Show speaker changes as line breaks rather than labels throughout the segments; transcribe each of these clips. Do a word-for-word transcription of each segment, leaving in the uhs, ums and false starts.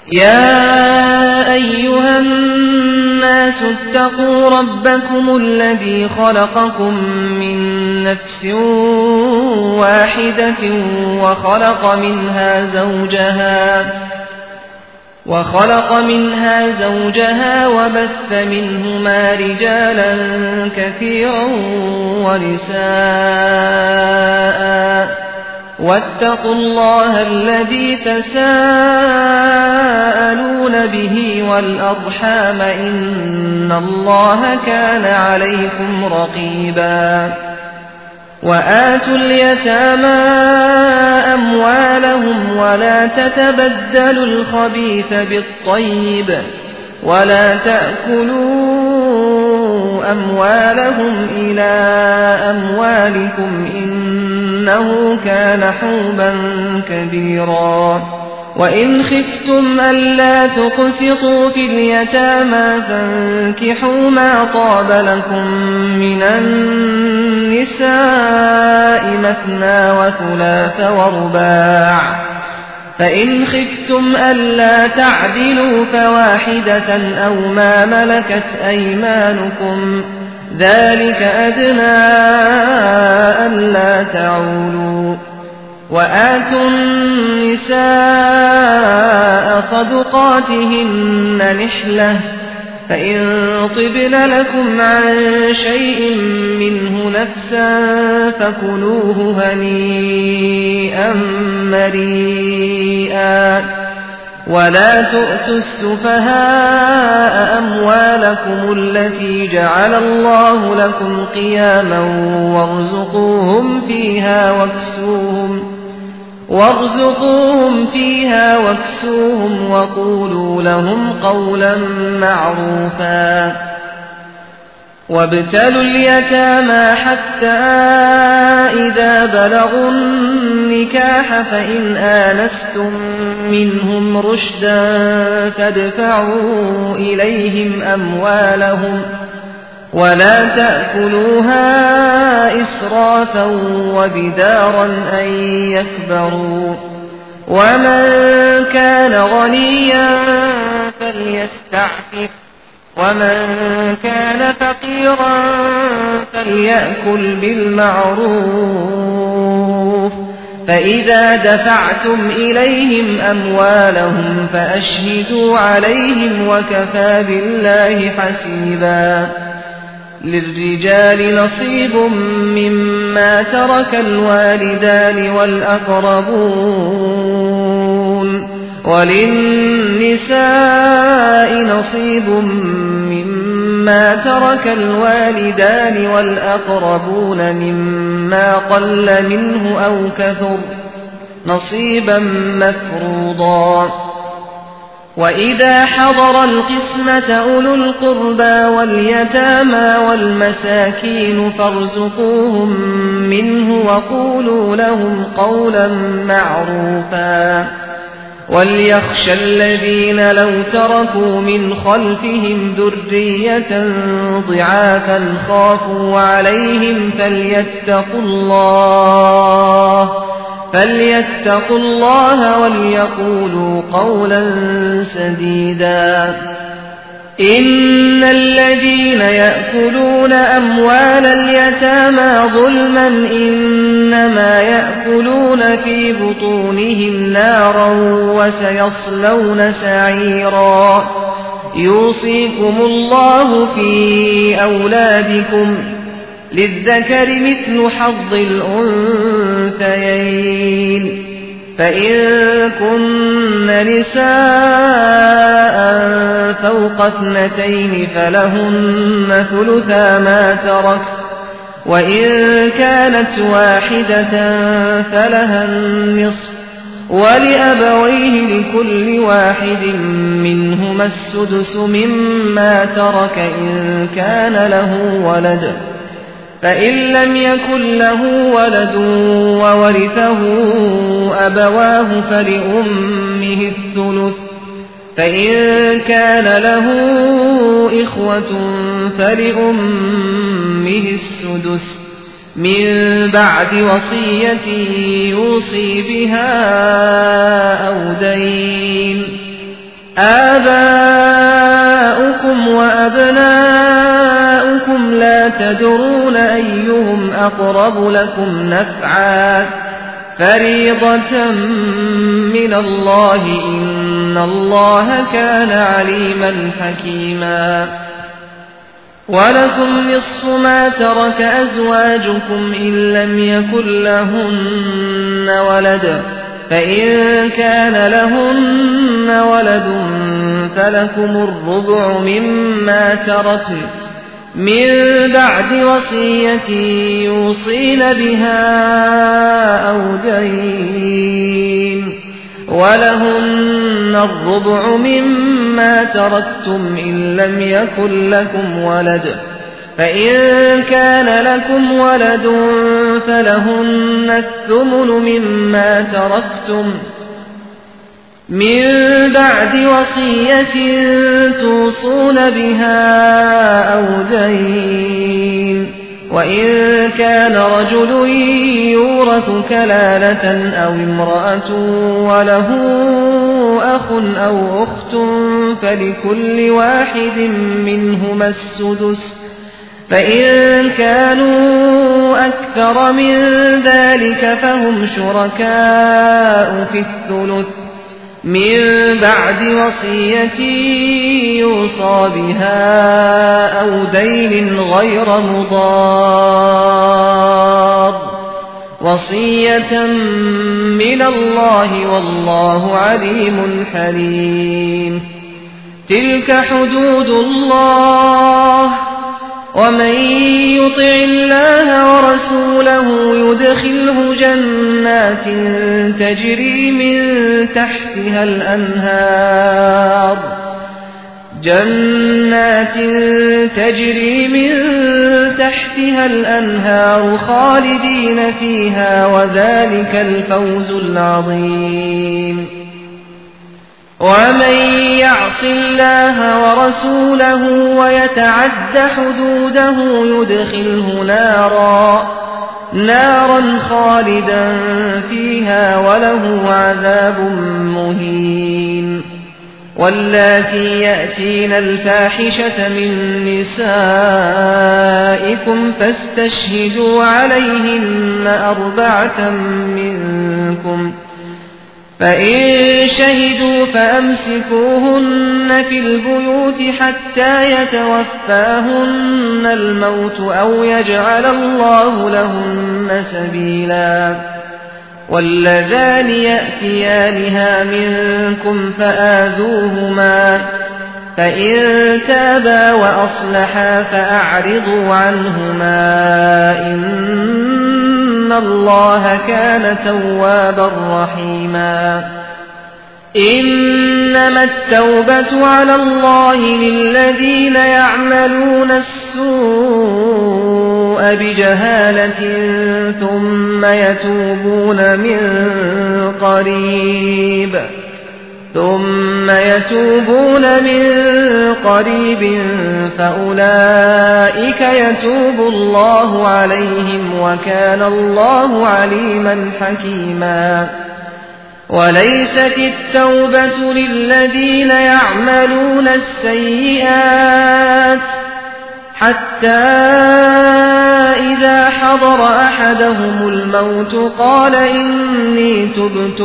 يا أيها الناس اتقوا ربكم الذي خلقكم من نفس واحدة وخلق منها زوجها وخلق منها زوجها وبث منهما رجالا كثيرا ونساء واتقوا الله الذي تساءلون به والأرحام إن الله كان عليكم رقيبا وآتوا اليتامى أموالهم ولا تتبدلوا الخبيث بالطيب ولا تأكلوا أموالهم إلى أموالكم إنه كان حوبا كبيرا وإن خفتم ألا تقسطوا في اليتامى فانكحوا ما طاب لكم من النساء مثنى وثلاث ورباع فإن خفتم ألا تعدلوا فواحدة أو ما ملكت أيمانكم ذلك أدنى ألا تعولوا وآتوا النساء صدقاتهن نحلة فإن طبن لكم عن شيء منه نفسا فكلوه هنيئا مريئا ولا تؤتوا السفهاء أموالكم التي جعل الله لكم قياما وارزقوهم فيها واكسوهم وارزقوهم فيها واكسوهم وقولوا لهم قولا معروفا وابتلوا اليتامى حتى إذا بلغوا النكاح فإن آنستم منهم رشدا فادفعوا إليهم أموالهم ولا تأكلوها إسرافا وبدارا أن يكبروا ومن كان غنيا فليستعفف ومن كان فقيرا فليأكل بالمعروف فإذا دفعتم إليهم أموالهم فأشهدوا عليهم وكفى بالله حسيبا للرجال نصيب مما ترك الوالدان والأقربون وللنساء نصيب مما ترك الوالدان والأقربون مما قل منه أو كثر نصيبا مفروضا وإذا حضر القسمة أولو القربى واليتامى والمساكين فارزقوهم منه وقولوا لهم قولا معروفا وليخشى الذين لو تركوا من خلفهم ذرية ضعافا خافوا عليهم فليتقوا الله فليتقوا الله وليقولوا قولا سديدا إن الذين يأكلون أموال اليتامى ظلما إنما يأكلون في بطونهم نارا وسيصلون سعيرا يوصيكم الله في أولادكم للذكر مثل حظ الأنثيين فإن كن نساء فوق اثنتين فلهن ثلثا ما ترك وإن كانت واحدة فلها النصف ولأبويه لكل واحد منهما السدس مما ترك إن كان له ولد فإن لم يكن له ولد وورثه أبواه فلأمه الثلث فإن كان له إخوة فلأمه السدس من بعد وصية يوصي بها أو دين آباؤكم وأبناؤكم لا تدرون أيهم أقرب لكم نفعا فريضة من الله إن الله كان عليما حكيما ولكم نصف ما ترك أزواجكم إن لم يكن لهن ولد فإن كان لهن ولد فلكم الربع مما تركن من بعد وصية يوصين بها أو دين ولهن الربع مما تركتم إن لم يكن لكم ولد فإن كان لكم ولد فلهن الثمن مما تركتم من بعد وصية توصون بها أو دين وإن كان رجل يورث كلالة أو امرأة وله أخ أو أخت فلكل واحد منهما السدس فإن كانوا أكثر من ذلك فهم شركاء في الثلث من بعد وصية يوصى بها أو دين غير مضار وصية من الله والله عليم حليم تلك حدود الله ومن يطع الله ورسوله يدخله جنات تجري من تحتها الأنهار جنات تجري من تحتها الأنهار خالدين فيها وذلك الفوز العظيم ومن يعص الله ورسوله ويتعد حدوده يدخله نارا نارا خالدا فيها وله عذاب مهين واللاتي يأتين الفاحشة من نسائكم فاستشهدوا عليهن أربعة منكم فإن شهدوا فأمسكوهن في البيوت حتى يتوفاهن الموت أو يجعل الله لهن سبيلا واللذان يأتيانها منكم فآذوهما فإن تابا وأصلحا فأعرضوا عنهما إن الله كان توابا رحيما إنما التوبة على الله للذين يعملون السوء بجهالة ثم يتوبون من قريب ثم يتوبون من قريب فأولئك يتوب الله عليهم وكان الله عليما حكيما وليست التوبة للذين يعملون السيئات حتى إذا حضر أحدهم الموت قال إني تبت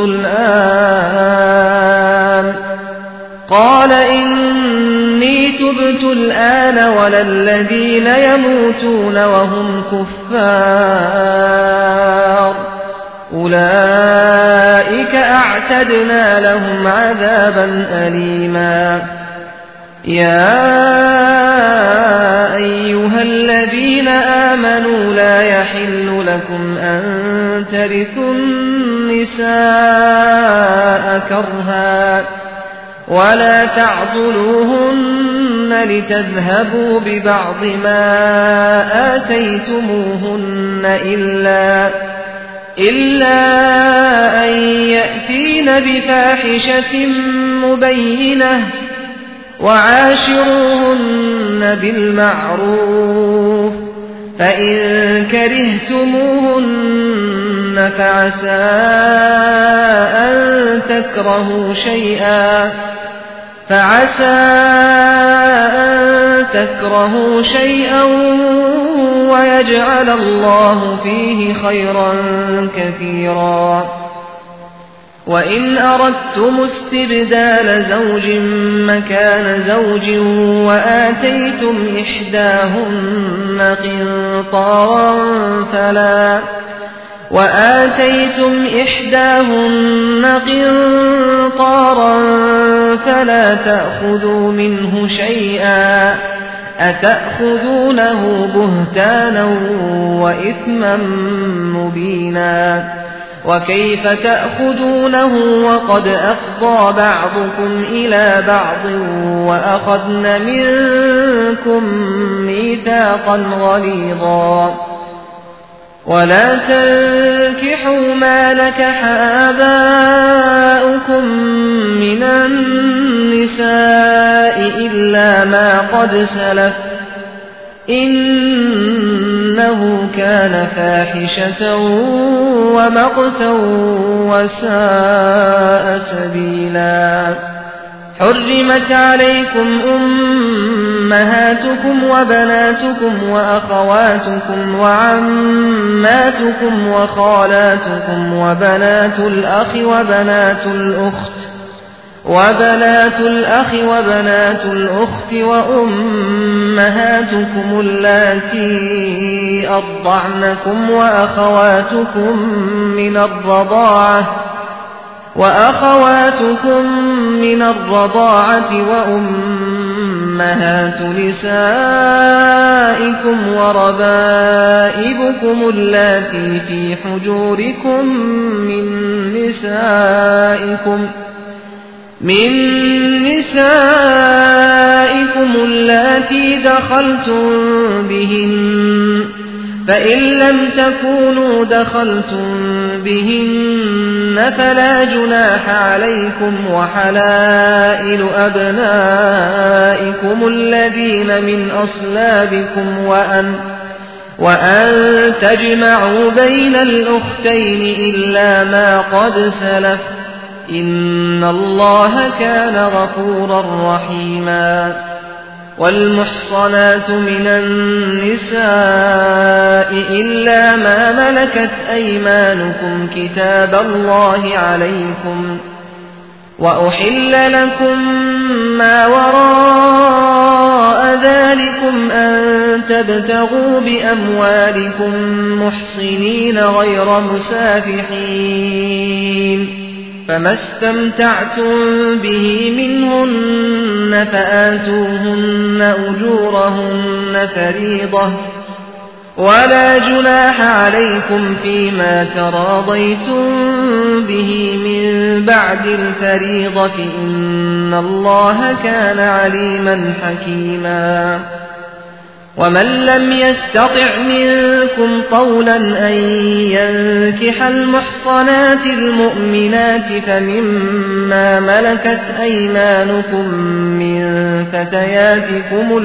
الآن قال إني تبت الآن ولا الذين يموتون وهم كفار أولئك أعتدنا لهم عذابا أليما يا أيها الذين آمنوا لا يحل لكم أن ترثوا النساء كرها ولا تعضلوهن لتذهبوا ببعض ما آتيتموهن إلا إلا أن يأتين بفاحشة مبينة وعاشروهن بالمعروف فإن كرهتموهن فعسى أن تكرهوا شيئا فعسى أن تكرهوا شيئا ويجعل الله فيه خيرا كثيرا. وإن أردتم استبدال زوج مكان زوج وآتيتم إحداهن قنطارا فلا وآتيتم إحداهن قنطارا فلا تأخذوا منه شيئا أتأخذونه بهتانا وإثما مبينا. وكيف تأخذونه وقد أفضى بعضكم إلى بعض وأخذن منكم ميثاقا غليظا. ولا تنكحوا ما نكح آباؤكم من النساء إلا ما قد سلف إنه كان فاحشة ومقتا وساء سبيلا. حرمت عليكم أمهاتكم وبناتكم وأخواتكم وعماتكم وخالاتكم وبنات الأخ وبنات الأخت وبنات الأخ وبنات الأخت وأمهاتكم اللاتي أرضعنكم وأخواتكم من الرضاعة وأخواتكم من الرضاعة وأمهات نسائكم وربائبكم اللاتي في حجوركم من نسائكم من نسائكم اللاتي دخلتم بهن فإن لم تكونوا دخلتم بهن فلا جناح عليكم وحلائل أبنائكم الذين من أصلابكم وأن وأن تجمعوا بين الأختين إلا ما قد سلف إن الله كان غفورا رحيما. والمحصنات من النساء إلا ما ملكت أيمانكم كتاب الله عليكم وأحل لكم ما وراء ذلكم أن تبتغوا بأموالكم محصنين غير مسافحين فما استمتعتم به منهن فآتوهن أجورهن فريضة ولا جناح عليكم فيما تراضيتم به من بعد الفريضة إن الله كان عليما حكيما. ومن لم يستطع منكم طولا أن ينكح المحصنات المؤمنات فمما ملكت أيمانكم من فتياتكم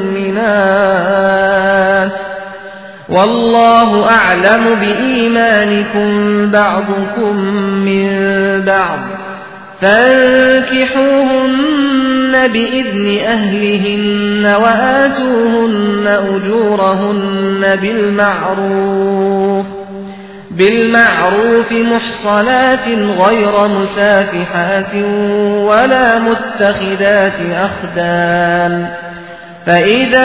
المؤمنات والله أعلم بإيمانكم بعضكم من بعض فانكحوهن بإذن أهلهن وآتوهن أجورهن بالمعروف بالمعروف محصنات غير مسافحات ولا متخذات أخدان فإذا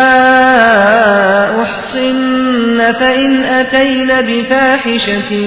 أحصن فإن أتين بفاحشة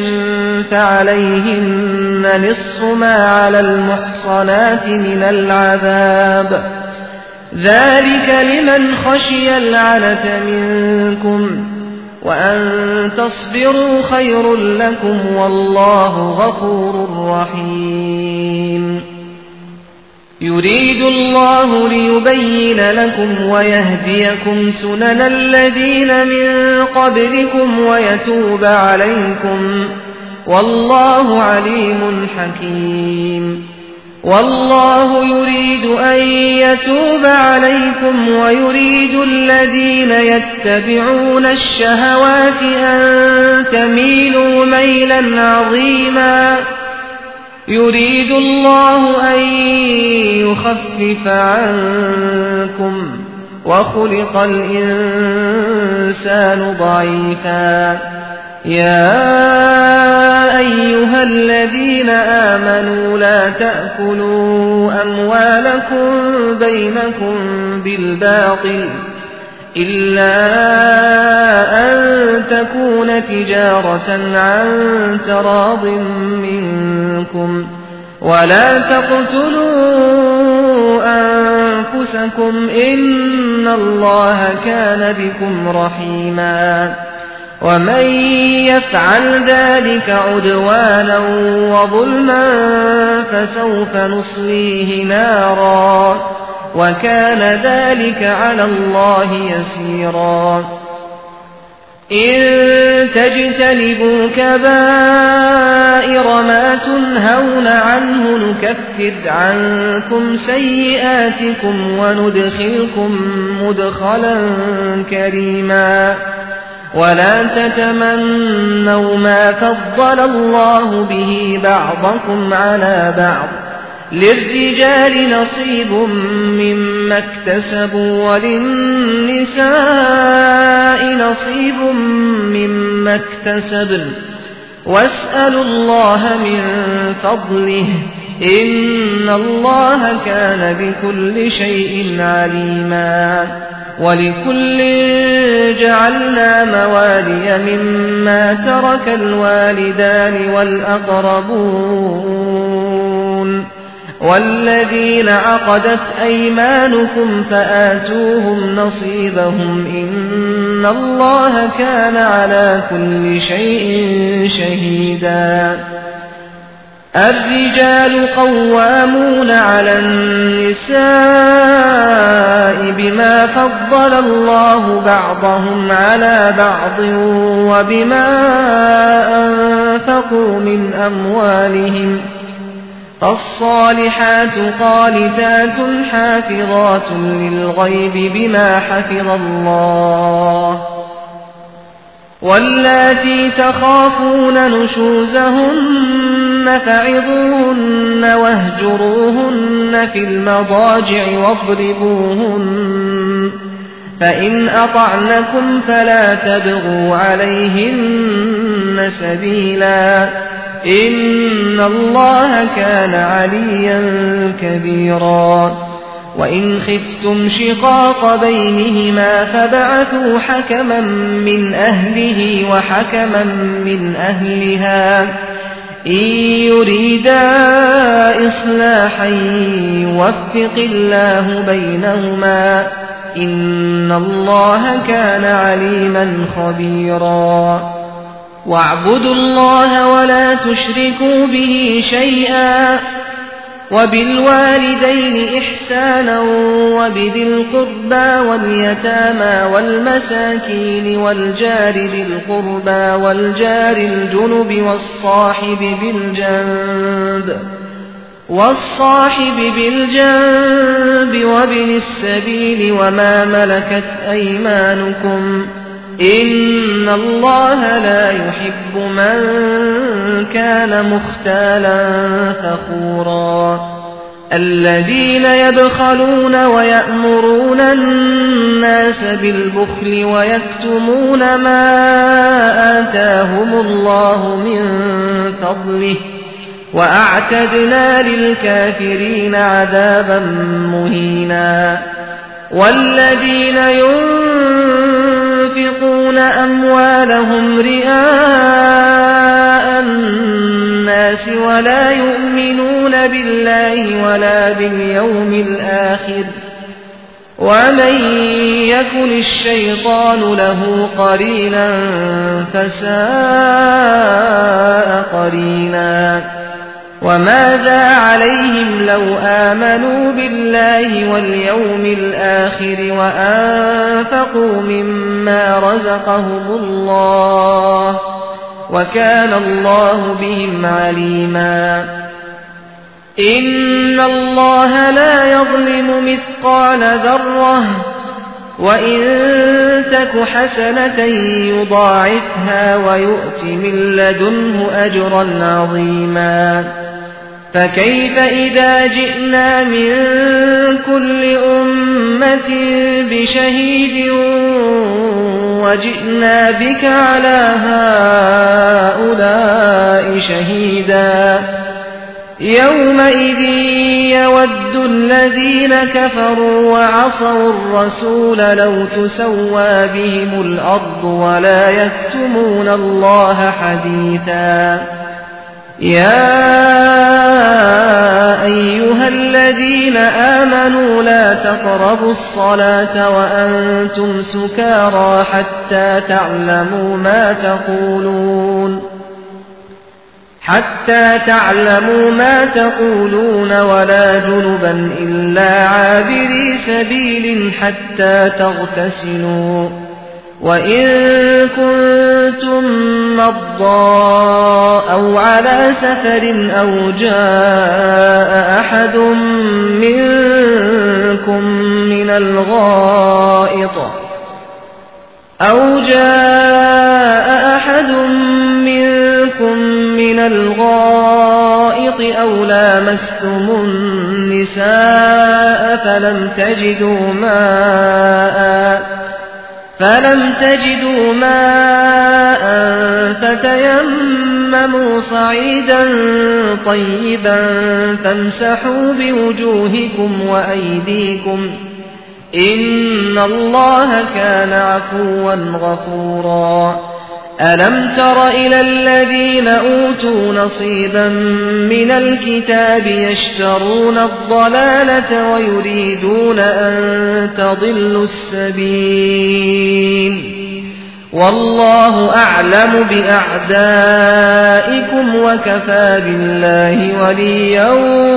فعليهن نصف ما على المحصنات من العذاب ذلك لمن خشي العنة منكم وأن تصبروا خير لكم والله غفور رحيم. يريد الله ليبين لكم ويهديكم سنن الذين من قبلكم ويتوب عليكم والله عليم حكيم. والله يريد أن يتوب عليكم ويريد الذين يتبعون الشهوات أن تميلوا ميلا عظيما يريد الله أن يخفف عنكم وخلق الإنسان ضعيفا يا أيها الذين آمنوا لا تأكلوا أموالكم بينكم بالباطل إلا أن تكون تجارة عن تراض منكم ولا تقتلوا أنفسكم إن الله كان بكم رحيما ومن يفعل ذلك عدوانا وظلما فسوف نصليه نارا وكان ذلك على الله يسيرا إن تجتنبوا كبائر ما تنهون عنه نكفر عنكم سيئاتكم وندخلكم مدخلا كريما ولا تتمنوا ما فضل الله به بعضكم على بعض للرجال نصيب مما اكتسبوا وللنساء نصيب مما اكتسبن واسألوا الله من فضله إن الله كان بكل شيء عليما ولكل جعلنا موالي مما ترك الوالدان والأقربون والذين عقدت أيمانكم فآتوهم نصيبهم إن الله كان على كل شيء شهيدا الرجال قوامون على النساء بما فضل الله بعضهم على بعض وبما أنفقوا من أموالهم فالصالحات قانتات حافظات للغيب بما حفظ الله واللاتي تخافون نشوزهن فعظوهن واهجروهن في المضاجع واضربوهن فإن أطعنكم فلا تبغوا عليهن سبيلا إن الله كان عليا كبيرا وإن خفتم شقاق بينهما فابعثوا حكما من أهله وحكما من أهلها إن يريدا إصلاحا يوفق الله بينهما إن الله كان عليما خبيرا واعبدوا الله ولا تشركوا به شيئا وبالوالدين إحسانا وبذي القربى واليتامى والمساكين والجار ذي القربى والجار الجنب والصاحب بالجنب والصاحب بالجنب وابن السبيل وما ملكت أيمانكم إن الله لا يحب من كان مختالا فخورا الذين يبخلون ويأمرون الناس بالبخل ويكتمون ما آتاهم الله من فضله وأعتدنا للكافرين عذابا مهينا والذين ينفقون أموالهم رئاء الناس ولا يؤمنون بالله ولا باليوم الآخر ومن يكن الشيطان له قرينا فساء قرينا وماذا عليهم لو آمنوا بالله واليوم الآخر وأنفقوا مما رزقهم الله وكان الله بهم عليما إن الله لا يظلم مثقال ذرة وإن تك حسنة يضاعفها ويؤت من لدنه أجرا عظيما فكيف إذا جئنا من كل أمة بشهيد وجئنا بك على هؤلاء شهيدا يومئذ يود الذين كفروا وعصوا الرسول لو تسوى بهم الأرض ولا يكتمون الله حديثا يا أيها الذين آمنوا لا تقربوا الصلاة وأنتم سكارى حتى تعلموا ما تقولون حتى تعلموا ما تقولون ولا جنبا إلا عابري سبيل حتى تغتسلوا وإن كنتم مرضى أو على سفر أو جاء أحد منكم من الغائط أو جاء أحد منكم من الغائط أو لامستم النساء فلم تجدوا ماء فلم تجدوا ماء فتيمموا صعيدا طيبا فامسحوا بوجوهكم وأيديكم إن الله كان عفوا غفورا ألم تر إلى الذين أوتوا نصيبا من الكتاب يشترون الضلالة ويريدون أن تضلوا السبيل والله أعلم بأعدائكم وكفى بالله وليا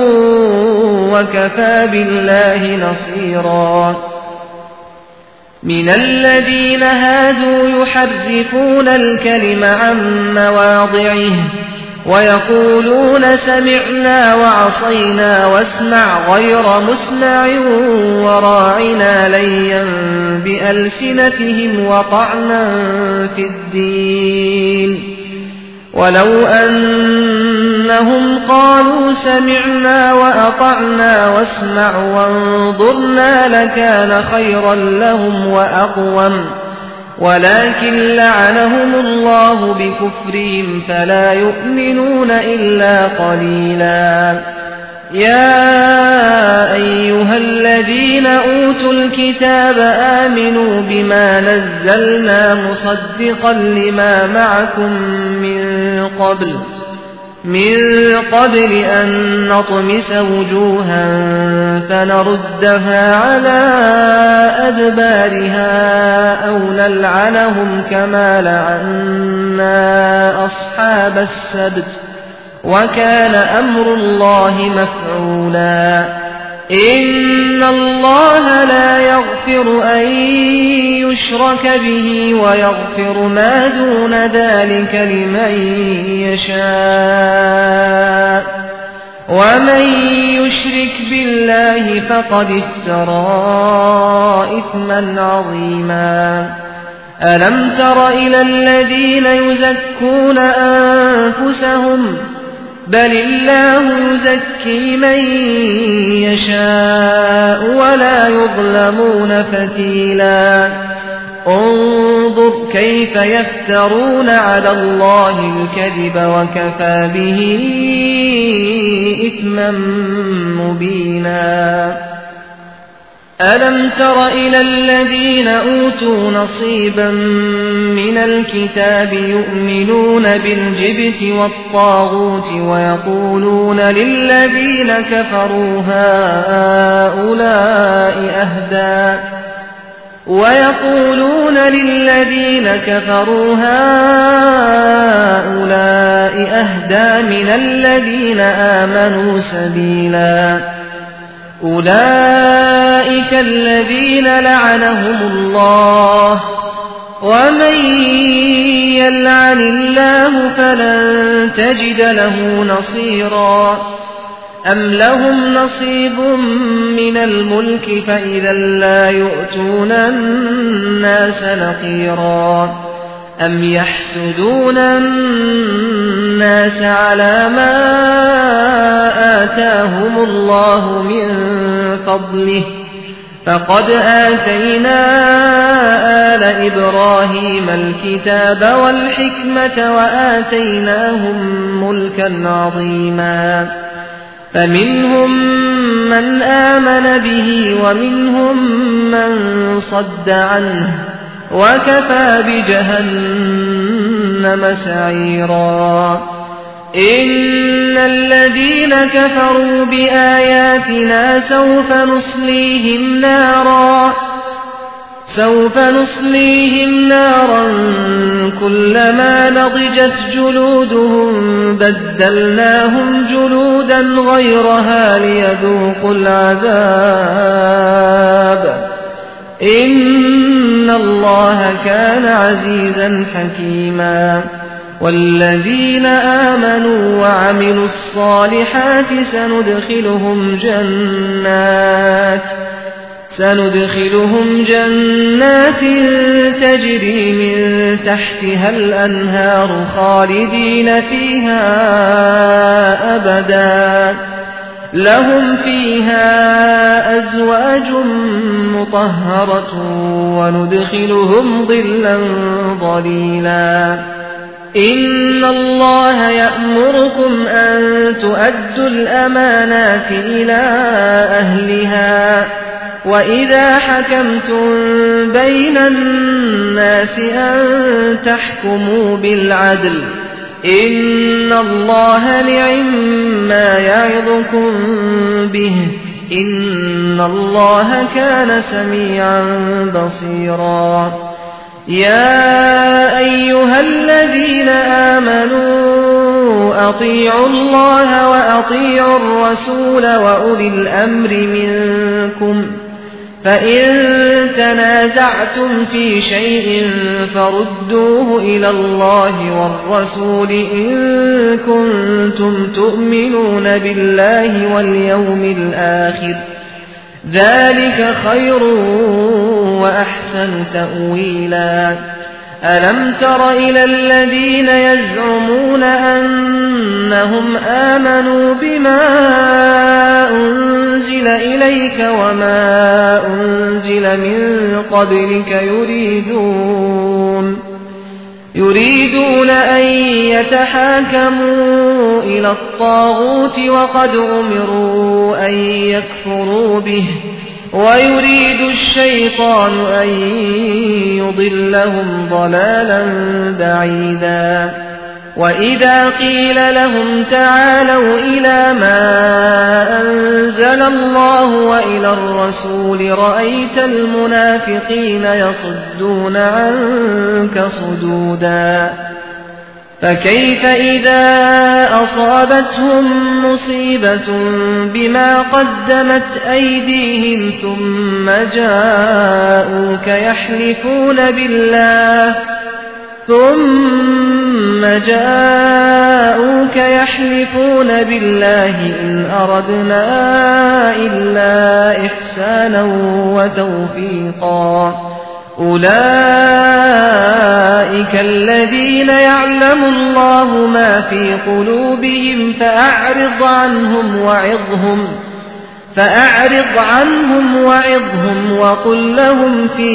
وكفى بالله نصيرا من الذين هادوا يحرفون الكلم عن مواضعه ويقولون سمعنا وعصينا واسمع غير مسمع وراعنا ليا بألسنتهم وطعنا في الدين ولو أنهم قالوا سمعنا وأطعنا واسمع وانظرنا لكان خيرا لهم وأقوم ولكن لعنهم الله بكفرهم فلا يؤمنون إلا قليلا يا أيها الذين أوتوا الكتاب آمنوا بما نزلنا مصدقا لما معكم من قبل من قبل أن نطمس وجوها فنردها على أدبارها أو نلعنهم كما لعنا أصحاب السبت وكان أمر الله مفعولا إن الله لا يغفر أن يشرك به ويغفر ما دون ذلك لمن يشاء ومن يشرك بالله فقد افترى إثما عظيما ألم تر إلى الذين يزكون أنفسهم بل الله يزكي من يشاء ولا يظلمون فتيلا انظر كيف يفترون على الله الكذب وكفى به إثما مبينا ألم تر إلى الذين أوتوا نصيبا من الكتاب يؤمنون بالجبت والطاغوت ويقولون للذين كفروا هؤلاء أهدى ويقولون للذين كفروا هؤلاء أهدى من الذين آمنوا سبيلا أولئك الذين لعنهم الله ومن يلعن الله فلن تجد له نصيرا أم لهم نصيب من الملك فإذا لا يؤتون الناس نقيرا أم يحسدون الناس على ما آتاهم الله من فضله فقد آتينا آل إبراهيم الكتاب والحكمة وآتيناهم ملكا عظيما فمنهم من آمن به ومنهم من صد عنه وكفى بجهنم سعيرا إن الذين كفروا بآياتنا سوف نصليهم نارا سوف نصليهم نارا كلما نضجت جلودهم بدلناهم جلودا غيرها ليذوقوا العذاب إن الله كان عزيزا حكيما والذين آمنوا وعملوا الصالحات سندخلهم جنات سندخلهم جنات تجري من تحتها الأنهار خالدين فيها أبدا لهم فيها أزواج مطهرة وندخلهم ظلا ظليلا إن الله يأمركم أن تؤدوا الأمانات إلى أهلها وإذا حكمتم بين الناس أن تحكموا بالعدل إن الله نعما يعظكم به إن الله كان سميعا بصيرا يا أيها الذين آمنوا أطيعوا الله وأطيعوا الرسول وأولي الأمر منكم فإن تنازعتم في شيء فردوه إلى الله والرسول إن كنتم تؤمنون بالله واليوم الآخر ذلك خير وأحسن تأويلا ألم تر إلى الذين يزعمون أنهم آمنوا بما أنزل إليك وما أنزل من قبلك يريدون يريدون أن يتحاكموا إلى الطاغوت وقد أمروا أن يكفروا به ويريد الشيطان أن يضلهم ضلالا بعيدا وإذا قيل لهم تعالوا إلى ما أنزل الله وإلى الرسول رأيت المنافقين يصدون عنك صدودا فكيف إذا أصابتهم مصيبة بما قدمت أيديهم ثم جاءوك يحلفون بالله ثم جاءوك يحلفون بالله إن أردنا إلا إحسانا وتوفيقا أولئك الذين يعلم الله ما في قلوبهم فأعرض عنهم وعظهم فأعرض عنهم وعظهم وقل لهم في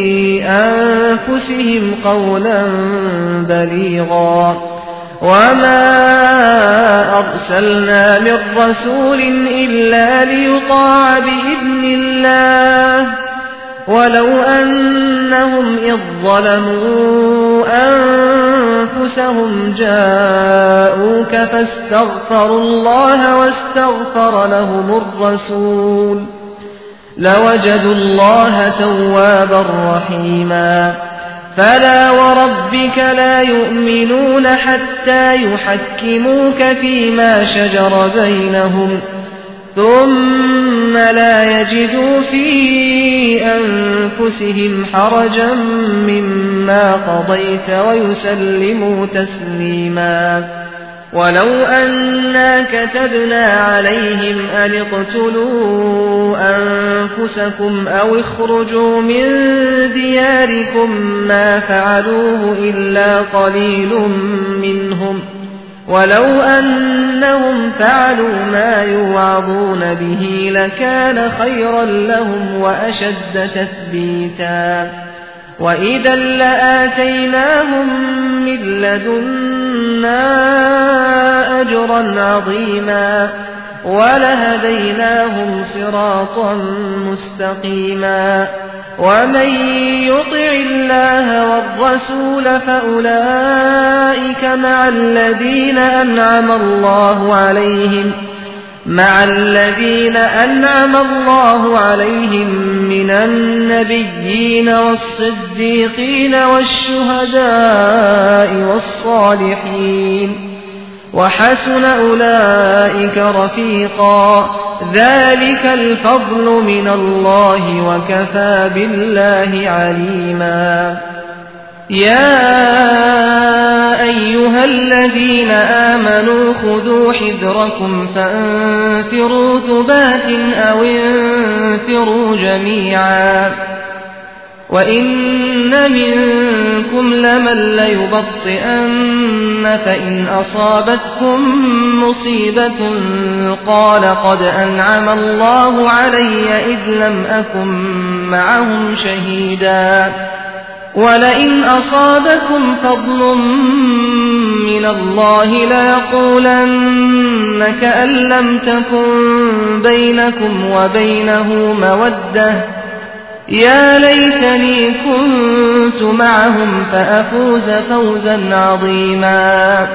أنفسهم قولا بليغا وما أرسلنا من رسول إلا ليطاع بإذن الله ولو أنهم إذ ظلموا أنفسهم جاءوك فاستغفروا الله واستغفر لهم الرسول لوجدوا الله توابا رحيما فلا وربك لا يؤمنون حتى يحكموك فيما شجر بينهم ثم لا يجدوا في أنفسهم حرجا مما قضيت ويسلموا تسليما ولو أنا كتبنا عليهم أن اقتلوا أنفسكم أو اخرجوا من دياركم ما فعلوه إلا قليل منهم ولو أنهم فعلوا ما يوعظون به لكان خيرا لهم وأشد تثبيتا وإذا لآتيناهم من لدنا أجرا عظيما ولهديناهم صراطا مستقيما ومن يطع الله والرسول فأولئك مع الذين أنعم الله عليهم مع الذين أنعم الله عليهم من النبيين والصديقين والشهداء والصالحين وحسن أولئك رفيقا ذلك الفضل من الله وكفى بالله عليما يا أيها الذين آمنوا خذوا حذركم فانفروا ثبات أو انفروا جميعا وإن منكم لمن ليبطئن فإن أصابتكم مصيبة قال قد أنعم الله علي إذ لم أكن معهم شهيدا ولئن أصابكم فضل من الله ليقولن كأن لم تكن بينكم وبينه مودة يا ليتني كنت معهم فأفوز فوزا عظيما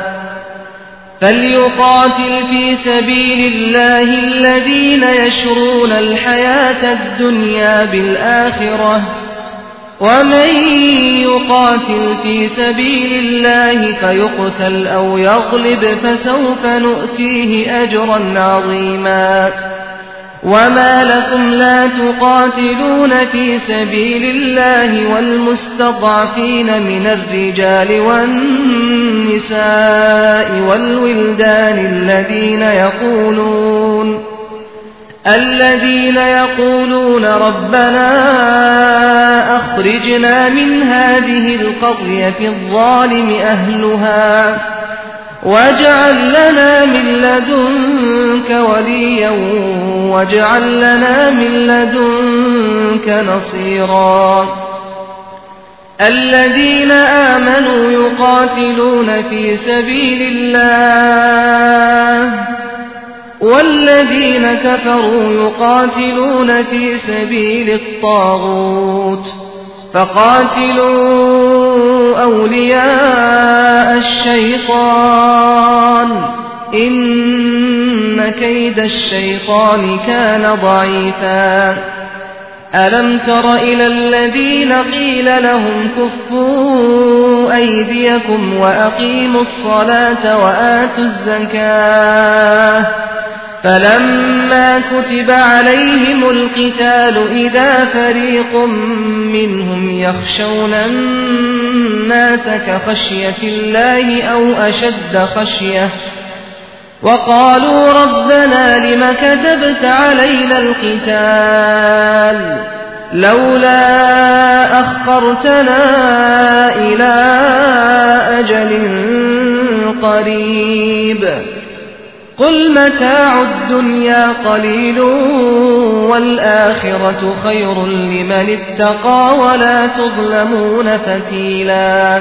فليقاتل في سبيل الله الذين يشرون الحياة الدنيا بالآخرة ومن يقاتل في سبيل الله فيقتل أو يغلب فسوف نؤتيه أجرا عظيما وما لكم لا تقاتلون في سبيل الله والمستضعفين من الرجال والنساء والولدان الذين يقولون الذين يقولون ربنا أخرجنا من هذه القرية الظالم أهلها واجعل لنا من لدنك وليا واجعل لنا من لدنك نصيرا الذين آمنوا يقاتلون في سبيل الله والذين كفروا يقاتلون في سبيل الطاغوت فقاتلوا أولياء الشيطان إن كيد الشيطان كان ضعيفا ألم تر إلى الذين قيل لهم كفوا أيديكم وأقيموا الصلاة وآتوا الزكاة فلما كتب عليهم القتال إذا فريق منهم يخشون الناس كخشية الله أو أشد خشية وقالوا ربنا لم كتبت علينا القتال لولا أخرتنا إلى أجل قريب قل متاع الدنيا قليل والآخرة خير لمن اتقى ولا تظلمون فتيلا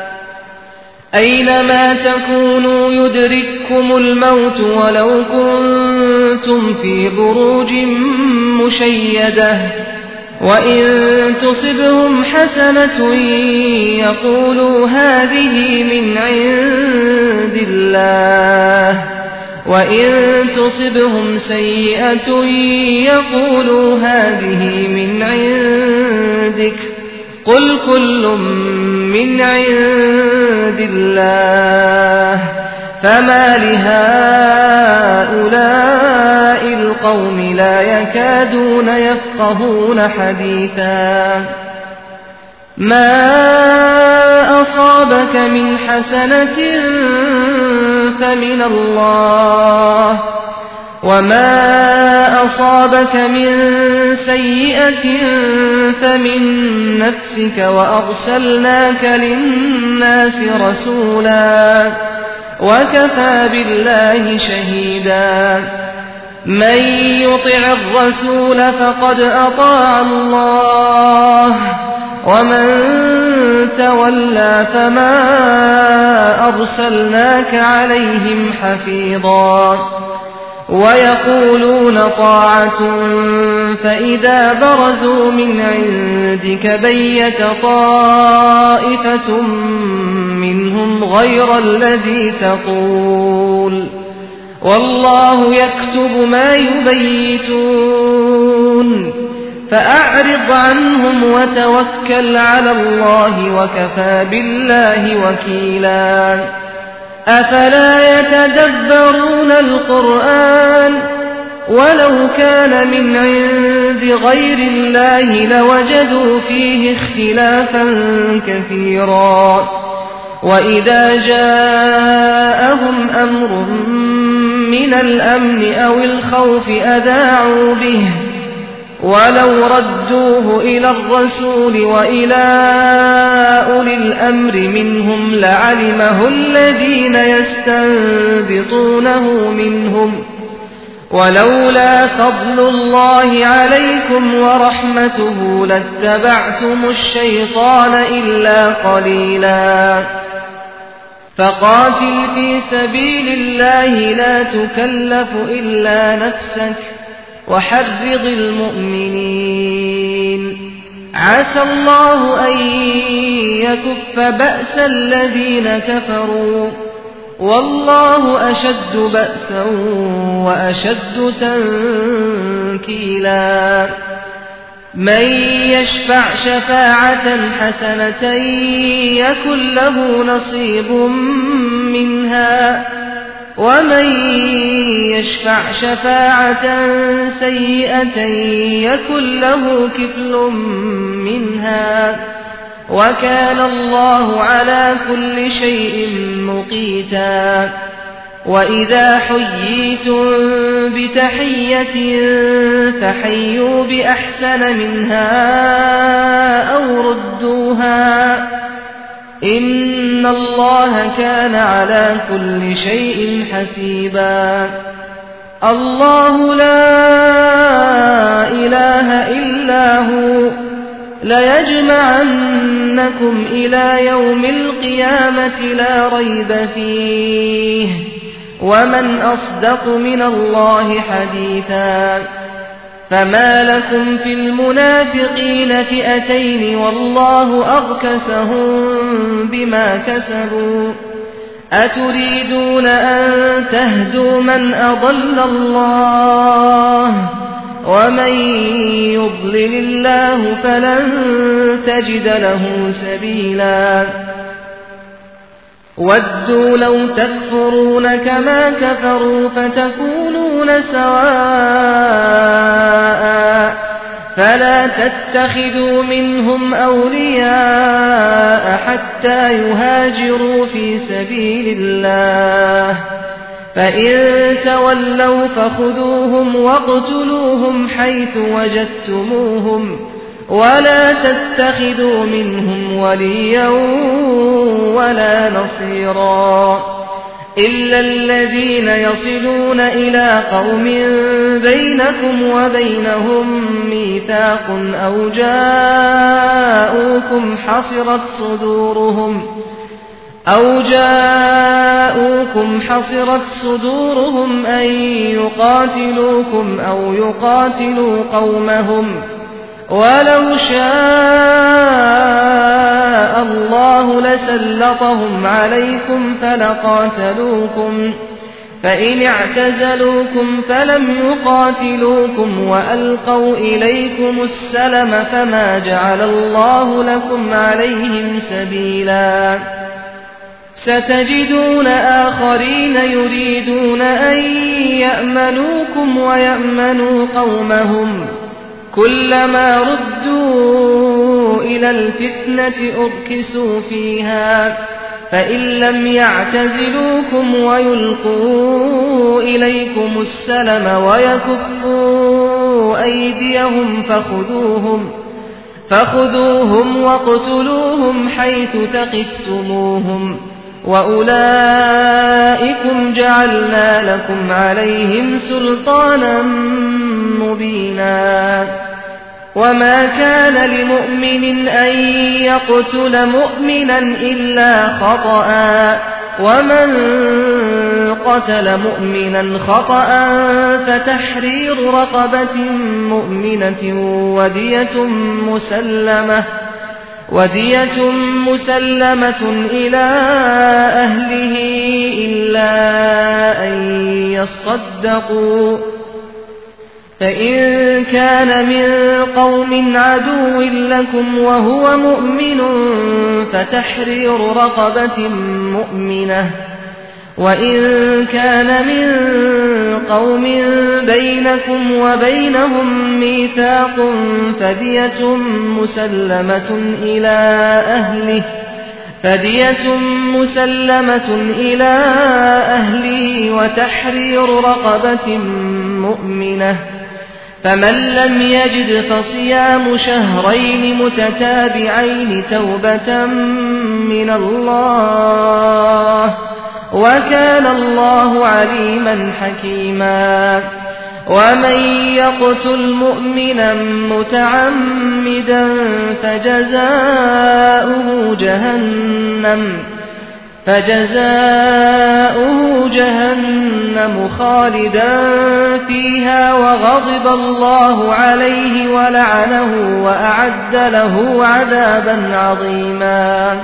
أينما تكونوا يدرككم الموت ولو كنتم في بروج مشيدة وإن تصبهم حسنة يقولوا هذه من عند الله وإن تصبهم سيئة يقولوا هذه من عندك قل كل من عند الله فما لهؤلاء القوم لا يكادون يفقهون حديثا ما أصابك من حسنة فمن الله وما أصابك من سيئة فمن نفسك وأرسلناك للناس رسولا وكفى بالله شهيدا من يطع الرسول فقد أطاع الله ومن تولى فما أرسلناك عليهم حفيظا ويقولون طاعة فإذا برزوا من عندك بيت طائفة منهم غير الذي تقول والله يكتب ما يبيتون فأعرض عنهم وتوكل على الله وكفى بالله وكيلا أفلا يتدبرون القرآن ولو كان من عند غير الله لوجدوا فيه اختلافا كثيرا وإذا جاءهم أمر من الأمن أو الخوف أذاعوا به ولو ردوه إلى الرسول وإلى أولي الأمر منهم لعلمه الذين يستنبطونه منهم ولولا فضل الله عليكم ورحمته لاتبعتم الشيطان إلا قليلا فقاتل في سبيل الله لا تكلف إلا نفسك وحرض المؤمنين عسى الله أن يكف بأس الذين كفروا والله أشد بأسا وأشد تنكيلا من يشفع شفاعة حسنة يكن له نصيب منها ومن يشفع شفاعة سيئة يكن له كفل منها وكان الله على كل شيء مقيتا وإذا حييتم بتحية فحيوا بأحسن منها أو ردوها إن الله كان على كل شيء حسيبا الله لا إله إلا هو ليجمعنكم إلى يوم القيامة لا ريب فيه ومن أصدق من الله حديثا فما لكم في المنافقين فئتين والله أركسهم بما كسبوا أتريدون أن تهدوا من أضل الله ومن يضلل الله فلن تجد له سبيلا ودوا لو تكفرون كما كفروا فتكونون سواء فلا تتخذوا منهم أولياء حتى يهاجروا في سبيل الله فإن تولوا فخذوهم واقتلوهم حيث وجدتموهم ولا تتخذوا منهم وليا ولا نصيرا إلا الذين يصلون إلى قوم بينكم وبينهم ميثاق أو جاءوكم حصرت صدورهم أو جاءوكم حصرت صدورهم أن يقاتلوكم أو يقاتلوا قومهم ولو شاء الله لسلطهم عليكم فلقاتلوكم فإن اعتزلوكم فلم يقاتلوكم وألقوا إليكم السلم فما جعل الله لكم عليهم سبيلا ستجدون آخرين يريدون أن يأمنوكم ويأمنوا قومهم كلما ردوا إلى الفتنة أركسوا فيها فإن لم يعتزلوكم ويلقوا إليكم السلم ويكفوا أيديهم فخذوهم فخذوهم واقتلوهم حيث ثقفتموهم وأولئكم جعلنا لكم عليهم سلطانا مبينا وما كان لمؤمن أن يقتل مؤمنا إلا خطأ ومن قتل مؤمنا خطأ فتحرير رقبة مؤمنة ودية مسلمة ودية مسلمة إلى أهله إلا أن يصدقوا فإن كان من قوم عدو لكم وهو مؤمن فتحرير رقبة مؤمنة وإن كان من قوم بينكم وبينهم ميثاق فدية مسلمة إلى أهله فدية مسلمة إلى أهله وتحرير رقبة مؤمنة فمن لم يجد فصيام شهرين متتابعين توبة من الله وكان الله عليما حكيما ومن يقتل مؤمنا متعمدا فجزاؤه جهنم فجزاؤه جهنم خالدا فيها وغضب الله عليه ولعنه وأعد له عذابا عظيما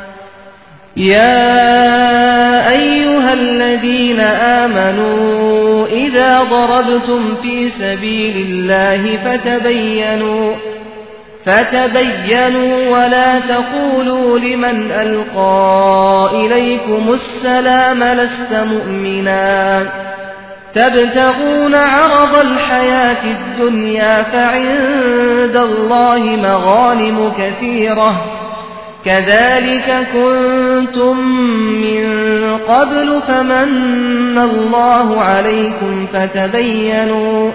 يا أيها الذين آمنوا إذا ضربتم في سبيل الله فتبينوا فتبينوا ولا تقولوا لمن ألقى إليكم السلام لست مؤمنا تبتغون عرض الحياة الدنيا فعند الله مغانم كثيرة كذلك كنتم من قبل فمن الله عليكم فتبينوا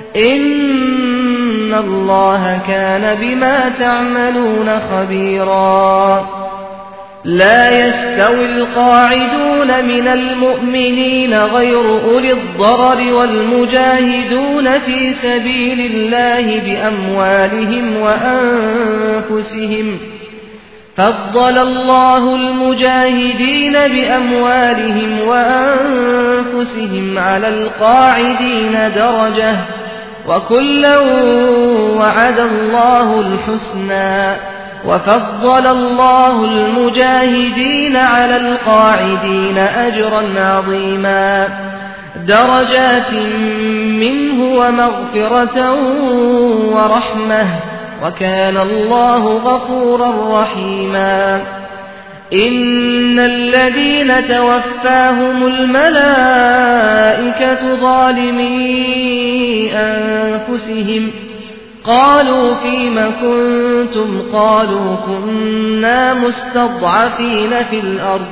إن الله كان بما تعملون خبيرا لا يستوي القاعدون من المؤمنين غير أولي الضرر والمجاهدون في سبيل الله بأموالهم وأنفسهم فضل الله المجاهدين بأموالهم وأنفسهم على القاعدين درجة وكلا وعد الله الحسنى وفضل الله المجاهدين على القاعدين أجرا عظيما درجات منه ومغفرة ورحمة وكان الله غفورا رحيما إن الذين توفاهم الملائكة ظالمي أنفسهم قالوا فيم كنتم قالوا كنا مستضعفين في الأرض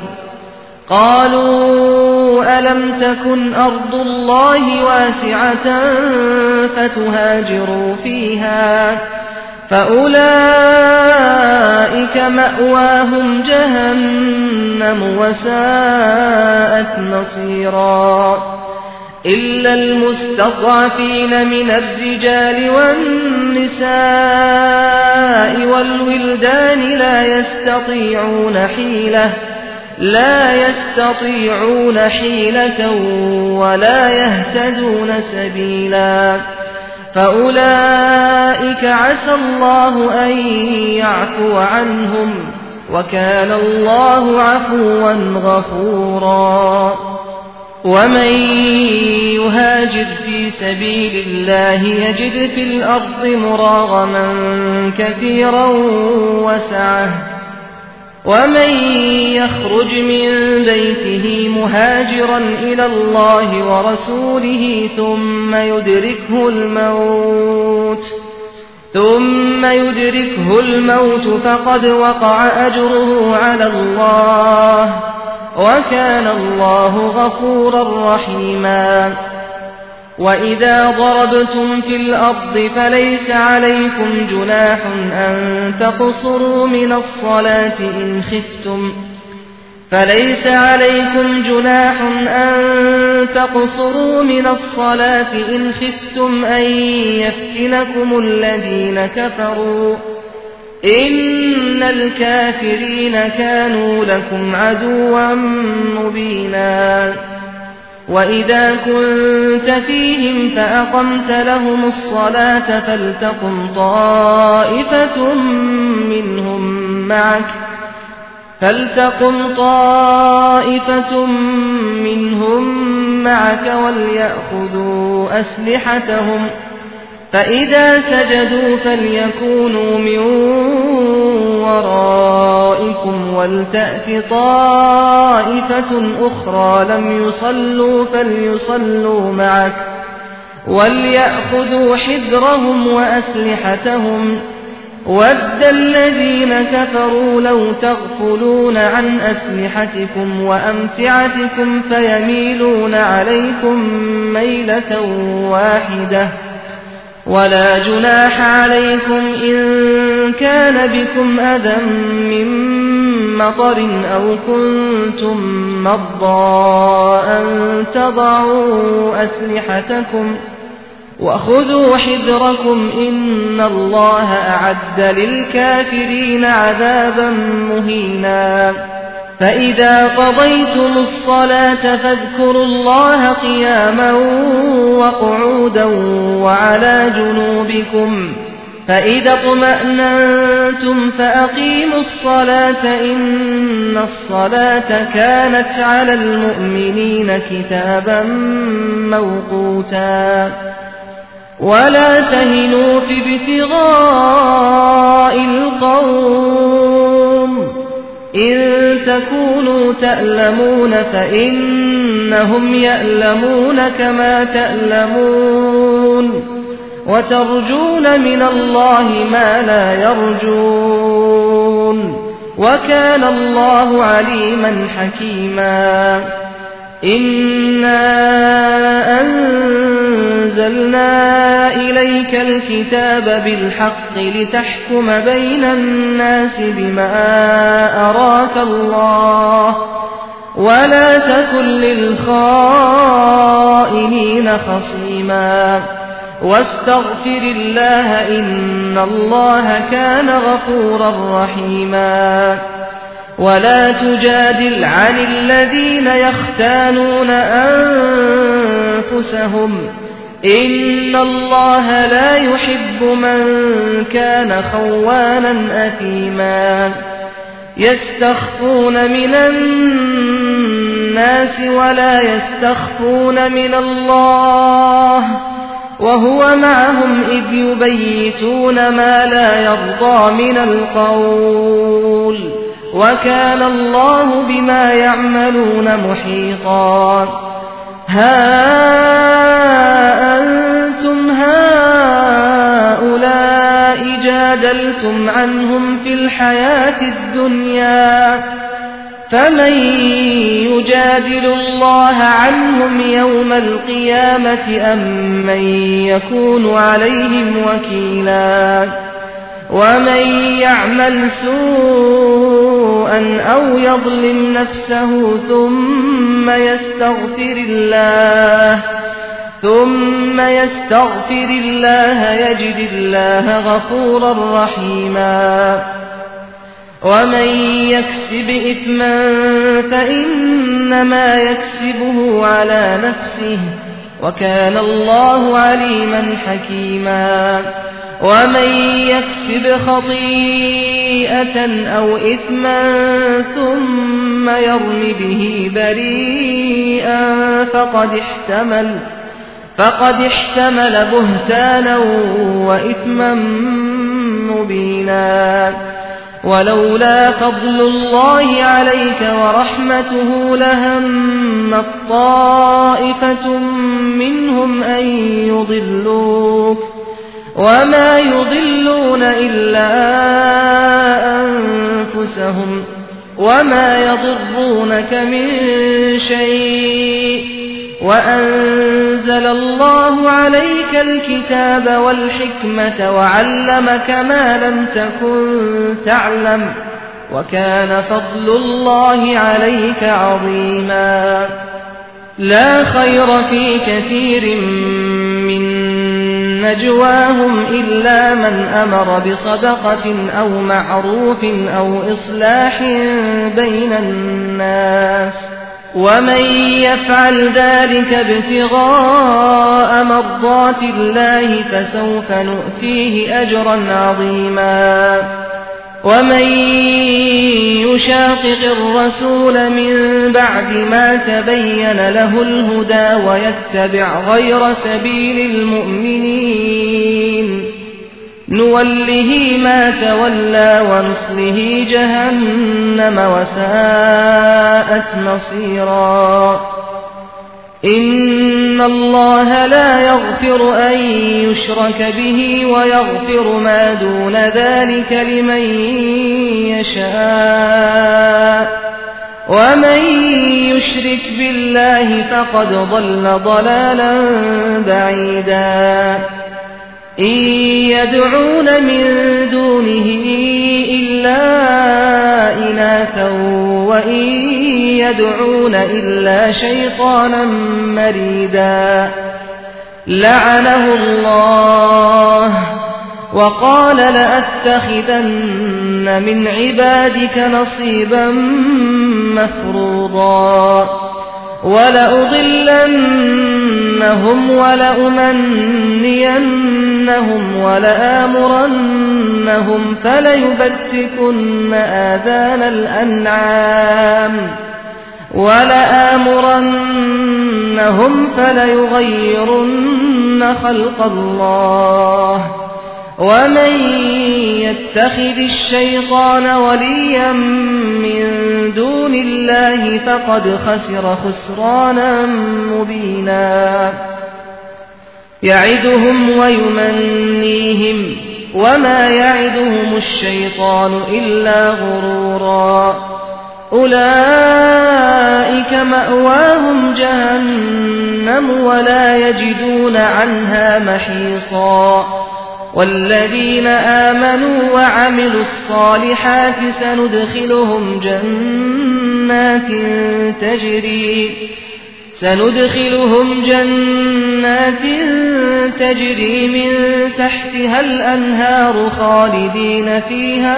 قالوا ألم تكن أرض الله واسعة فتهاجروا فيها فأولئك مأواهم جهنم وساءت مصيرا إلا المستضعفين من الرجال والنساء والولدان لا يستطيعون حيلة لا يستطيعون حيلة ولا يهتدون سبيلا فأولئك عسى الله أن يعفو عنهم وكان الله عفوا غفورا ومن يهاجر في سبيل الله يجد في الأرض مراغما كثيرا وسعة ومن يخرج من بيته مهاجرا إلى الله ورسوله ثم يدركه الموت ثم يدركه الموت فقد وقع أجره على الله وكان الله غفورا رحيما وإذا ضربتم في الأرض فليس عليكم جناح أن تقصروا من الصلاة إن خفتم فليس عليكم جناح أن تقصروا من الصلاة إن خفتم أن يفتنكم الذين كفروا إن الكافرين كانوا لكم عدوا مبينا وإذا كنت فيهم فأقمت لهم الصلاة فلتقم طائفة منهم معك فلتقم طائفة منهم معك وليأخذوا أسلحتهم فإذا سجدوا فليكونوا من ورائكم ولتأت طائفة أخرى لم يصلوا فليصلوا معك وليأخذوا حذرهم وأسلحتهم ود الذين كفروا لو تغفلون عن أسلحتكم وأمتعتكم فيميلون عليكم ميلة واحدة ولا جناح عليكم إن كان بكم أذى من مطر أو كنتم مرضى أن تضعوا أسلحتكم وخذوا حذركم إن الله أعد للكافرين عذابا مهينا فإذا قضيتم الصلاة فاذكروا الله قياما وقعودا وعلى جنوبكم فإذا اطمأننتم فأقيموا الصلاة إن الصلاة كانت على المؤمنين كتابا موقوتا ولا تهنوا في ابتغاء القوم إن تكونوا تألمون فإنهم يألمون كما تألمون وترجون من الله ما لا يرجون وكان الله عليما حكيما إنا أنزلنا إليك الكتاب بالحق لتحكم بين الناس بما أراك الله ولا تكن للخائنين خصيما واستغفر الله إن الله كان غفورا رحيما ولا تجادل عن الذين يختانون أنفسهم إن الله لا يحب من كان خوانا أثيما يستخفون من الناس ولا يستخفون من الله وهو معهم إذ يبيتون ما لا يرضى من القول وكان الله بما يعملون محيطا ها أنتم هؤلاء جادلتم عنهم في الحياة الدنيا فمن يجادل الله عنهم يوم القيامة أم من يكون عليهم وكيلا ومن يعمل سوءا أو يظلم نفسه ثم يستغفر الله ثم يستغفر الله يجد الله غفورا رحيما ومن يكسب إثما فإنما يكسبه على نفسه وكان الله عليما حكيما ومن يكسب خطيئة أو إثما ثم يرم به بريئا فقد احتمل فقد احتمل بهتانا وإثما مبينا ولولا فضل الله عليك ورحمته لهمت طائفة منهم أن يضلوك وما يضلون يضرون إلا أنفسهم وما يضرونك من شيء وأنزل الله عليك الكتاب والحكمة وعلمك ما لم تكن تعلم وكان فضل الله عليك عظيما لا خير في كثير من نجواهم إلا من أمر بصدقة أو معروف أو إصلاح بين الناس ومن يفعل ذلك ابتغاء مرضات الله فسوف نؤتيه أجرا عظيما ومن يشاقق الرسول من بعد ما تبين له الهدى ويتبع غير سبيل المؤمنين نوله ما تولى ونصله جهنم وساءت مصيرا إن الله لا يغفر أن يشرك به ويغفر ما دون ذلك لمن يشاء ومن يشرك بالله فقد ضل ضلالا بعيدا إن يدعون من دونه إلا إناثا وإن يدعون إلا شيطانا مريدا لعنه الله وقال لأتخذن من عبادك نصيبا مفروضا ولأضلنهم ولأمنينهم ولآمرنهم فليبتكن آذان الأنعام ولآمرنهم فليغيرن خلق الله ومن يتخذ الشيطان وليا من دون الله فقد خسر خسرانا مبينا يعدهم ويمنيهم وما يعدهم الشيطان إلا غرورا أولئك مأواهم جهنم ولا يجدون عنها محيصا والذين آمنوا وعملوا الصالحات سندخلهم جنات تجري سندخلهم جنات تجري من تحتها الأنهار خالدين فيها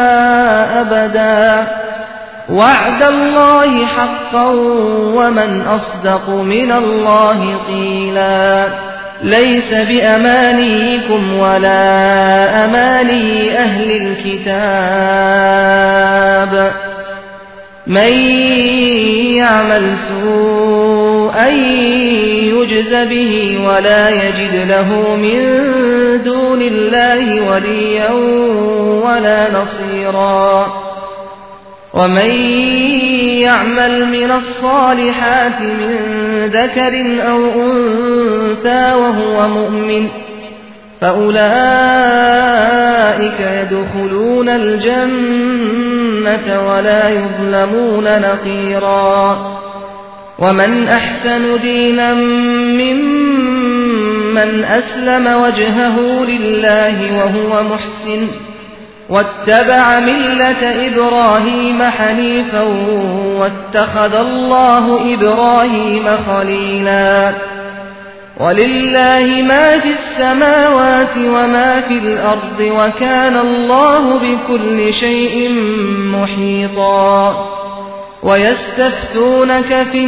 أبدا وعد الله حقا ومن أصدق من الله قيلا ليس بأمانيكم ولا أماني أهل الكتاب من يعمل سوءا يجز به ولا يجد له من دون الله وليا ولا نصيرا ومن يعمل من الصالحات من ذكر أو أنثى وهو مؤمن فأولئك يدخلون الجنة ولا يظلمون نقيرا ومن أحسن دينا ممن أسلم وجهه لله وهو محسن واتبع ملة إبراهيم حنيفا واتخذ الله إبراهيم خليلا ولله ما في السماوات وما في الأرض وكان الله بكل شيء محيطا ويستفتونك في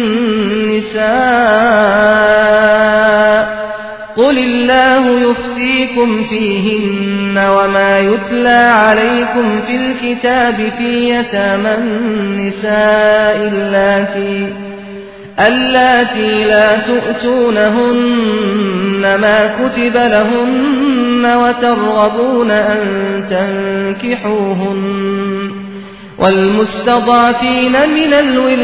النساء قل الله يفتيكم فيهن وما يتلى عليكم في الكتاب في يتامى النساء اللاتي اللاتي لا تؤتونهن ما كتب لهن وترغبون أن تنكحوهن والمستضعفين من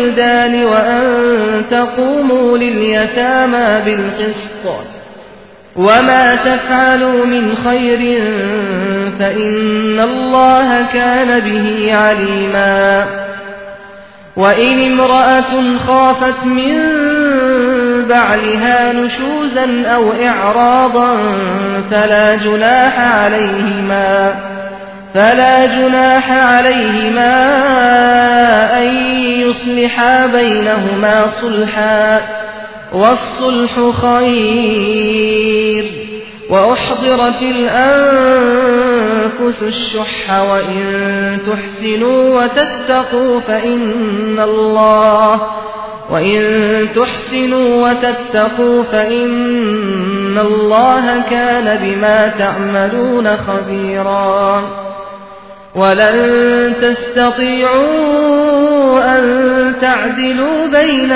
الولدان وأن تقوموا لليتامى بالقسط وما تفعلوا من خير فإن الله كان به عليما وإن امرأة خافت من بعلها نشوزا أو إعراضا فلا جناح عليهما فلا جناح عليهما أن يصلحا بينهما صلحا والصلح خير وأحضرت الأنفس الشح وإن تحسنوا وتتقوا فإن الله وإن تحسنوا وتتقوا فإن الله كان بما تعملون خبيرا ولن تستطيعوا أن تعدلوا بين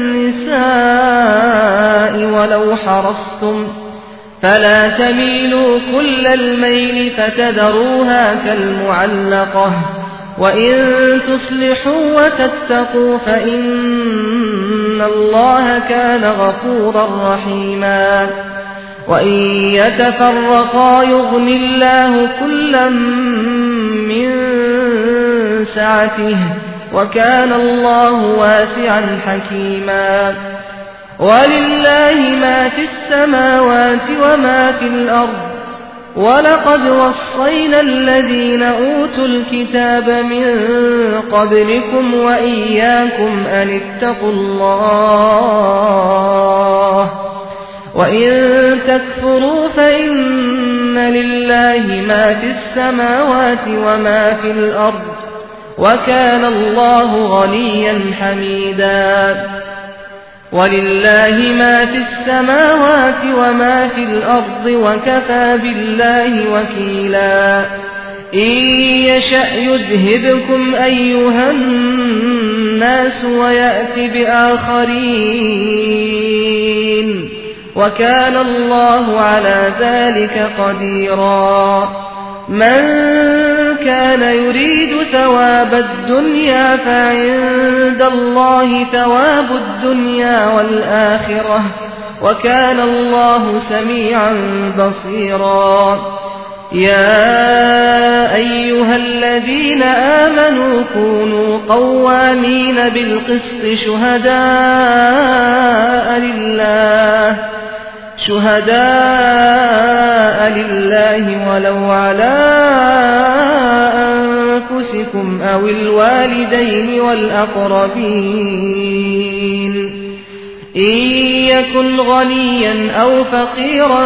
النساء ولو حرصتم فلا تميلوا كل الميل فتذروها كالمعلقة وإن تصلحوا وتتقوا فإن الله كان غفورا رحيما وإن يتفرقا يغن الله كلا من سعته وكان الله واسعا حكيما ولله ما في السماوات وما في الأرض ولقد وصينا الذين أوتوا الكتاب من قبلكم وإياكم أن اتقوا الله وإن تكفروا فإن لله ما في السماوات وما في الأرض وكان الله غنيا حميدا ولله ما في السماوات وما في الأرض وكفى بالله وكيلا إن يشأ يذهبكم أيها الناس ويأت بآخرين وكان الله على ذلك قديرا من كان يريد ثواب الدنيا فعند الله ثواب الدنيا والآخرة وكان الله سميعا بصيرا يا أيها الذين آمنوا كونوا قوامين بالقسط شهداء لله شهداء لله ولو على أنفسكم أو الوالدين والأقربين إن يكن غنيا أو فقيرا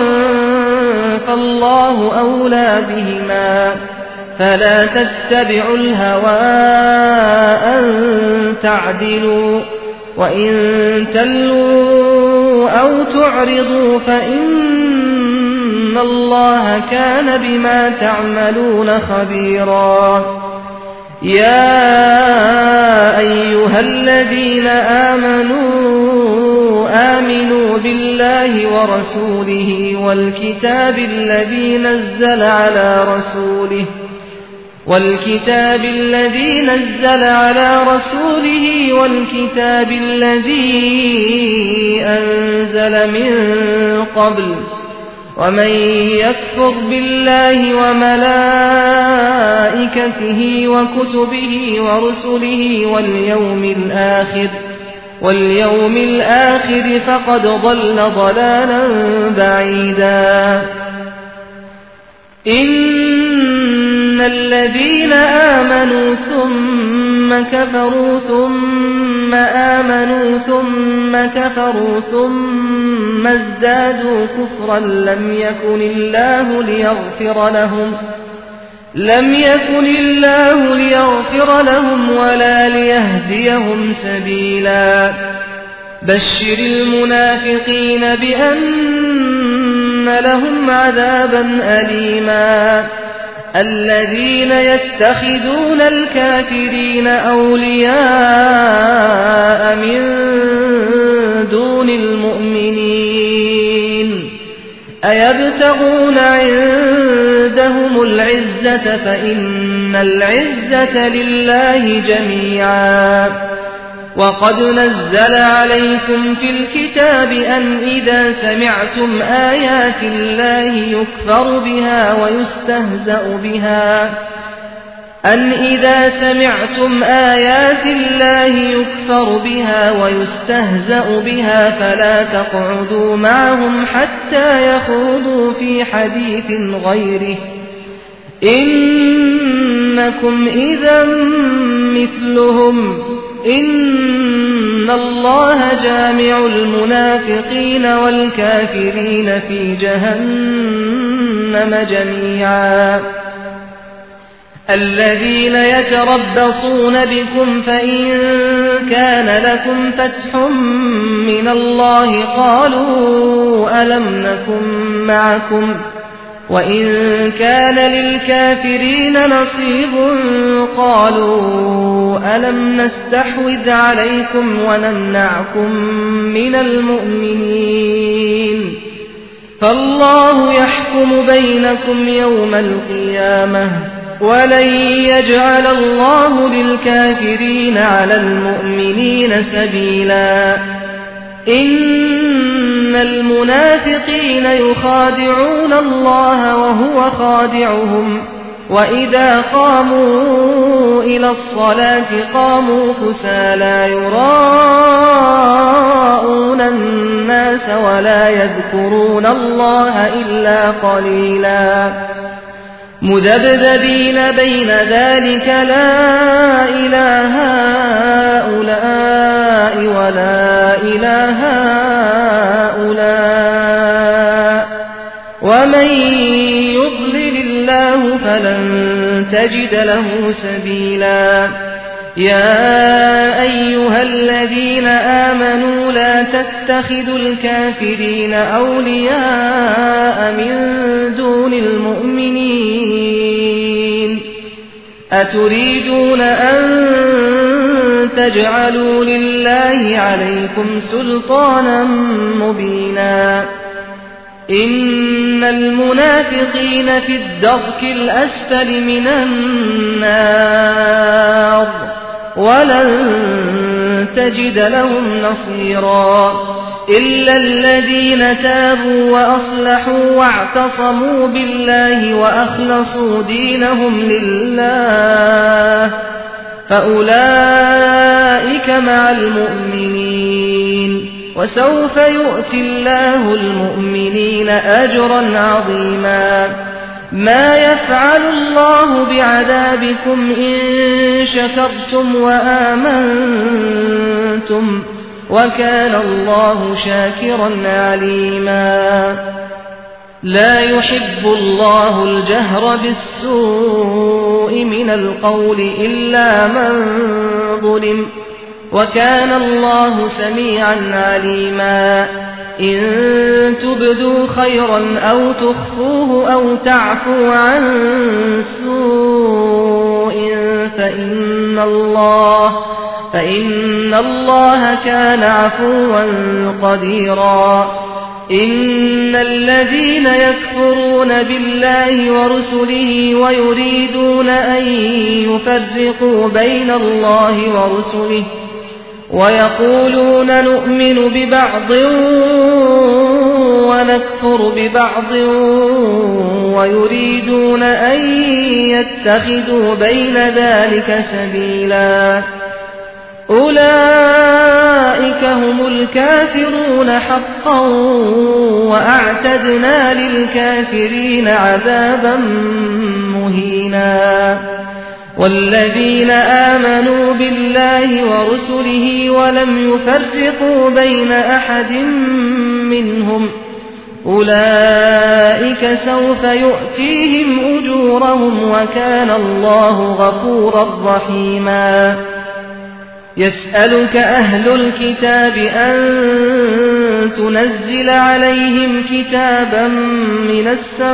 فالله أولى بهما فلا تتبعوا الهوى أن تعدلوا وإن تلوا أو تعرضوا فإن الله كان بما تعملون خبيرا يا أيها الذين آمنوا آمنوا بالله ورسوله والكتاب الذي نزل على رسوله والكتاب الذي نزل على رسوله والكتاب الذي أنزل من قبل ومن يكفر بالله وملائكته وكتبه ورسله واليوم الآخر واليوم الآخر فقد ضل ضلالا بعيدا إن الذين آمنوا ثم كفروا ثم آمنوا ثم كفروا ثم ازدادوا كفرا لم يكن الله ليغفر لهم لم يكن الله ليغفر لهم ولا ليهديهم سبيلا بشر المنافقين بأن لهم عذابا أليما الذين يتخذون الكافرين أولياء من دون المؤمنين أيبتغون عندهم العزة فإن العزة لله جميعا وقد نزل عليكم في الكتاب أن إذا سمعتم آيات الله يكفر بها ويستهزأ بها أن إذا سمعتم آيات الله يكفر بها ويستهزأ بها فلا تقعدوا معهم حتى يخوضوا في حديث غيره إنكم إذا مثلهم إن الله جامع المنافقين والكافرين في جهنم جميعا الذين يتربصون بكم فإن كان لكم فتح من الله قالوا ألم نكن معكم وإن كان للكافرين نصيب قالوا ألم نستحوذ عليكم ونمنعكم من المؤمنين فالله يحكم بينكم يوم القيامة ولن يجعل الله للكافرين على المؤمنين سبيلا إن المنافقين يخادعون الله وهو خادعهم وإذا قاموا إلى الصلاة قاموا كسالى يراءون الناس ولا يذكرون الله إلا قليلا مذبذبين بين ذلك لا إله هؤلاء ولا إله هؤلاء ومن يضلل الله فلن تجد له سبيلا يا أيها الذين آمنوا لا تتخذوا الكافرين أولياء من دون المؤمنين أتريدون أن تجعلوا لله عليكم سلطانا مبينا إن المنافقين في الدرك الأسفل من النار ولن تجد لهم نصيرا إلا الذين تابوا وأصلحوا واعتصموا بالله وأخلصوا دينهم لله فأولئك مع المؤمنين وسوف يؤتي الله المؤمنين أجرا عظيما ما يفعل الله بعذابكم إن شكرتم وآمنتم وكان الله شاكرا عليما لا يحب الله الجهر بالسوء من القول إلا من ظلم وكان الله سميعا عليما إن تبدوا خيرا أو تخفوه أو تعفو عن سوء فإن الله فإن الله كان عفوا قديرا إن الذين يكفرون بالله ورسله ويريدون أن يفرقوا بين الله ورسله ويقولون نؤمن ببعض ونكفر ببعض ويريدون أن يتخذوا بين ذلك سبيلا أولئك هم الكافرون حقا وأعتدنا للكافرين عذابا مهينا والذين آمنوا بالله ورسله ولم يفرقوا بين أحد منهم أولئك سوف يؤتيهم أجورهم وكان الله غفورا رحيما يسألك أهل الكتاب أن تنزل عليهم كتابا من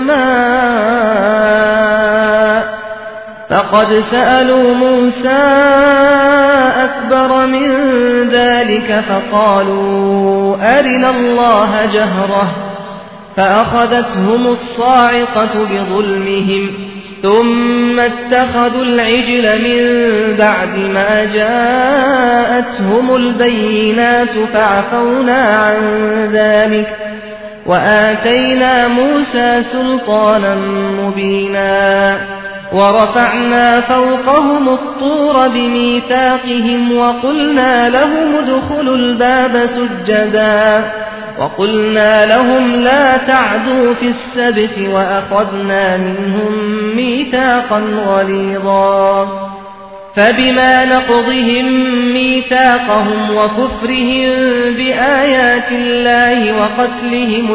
السماء فقد سألوا موسى أكبر من ذلك فقالوا أرنا الله جهرة فأخذتهم الصاعقة بظلمهم ثم اتخذوا العجل من بعد ما جاءتهم البينات فعفونا عن ذلك وآتينا موسى سلطانا مبينا ورفعنا فوقهم الطور بميثاقهم وقلنا لهم ادخلوا الباب سجدا وقلنا لهم لا تعدوا في السبت وأخذنا منهم ميثاقا غليظا فبما نقضهم ميثاقهم وكفرهم بآيات الله وقتلهم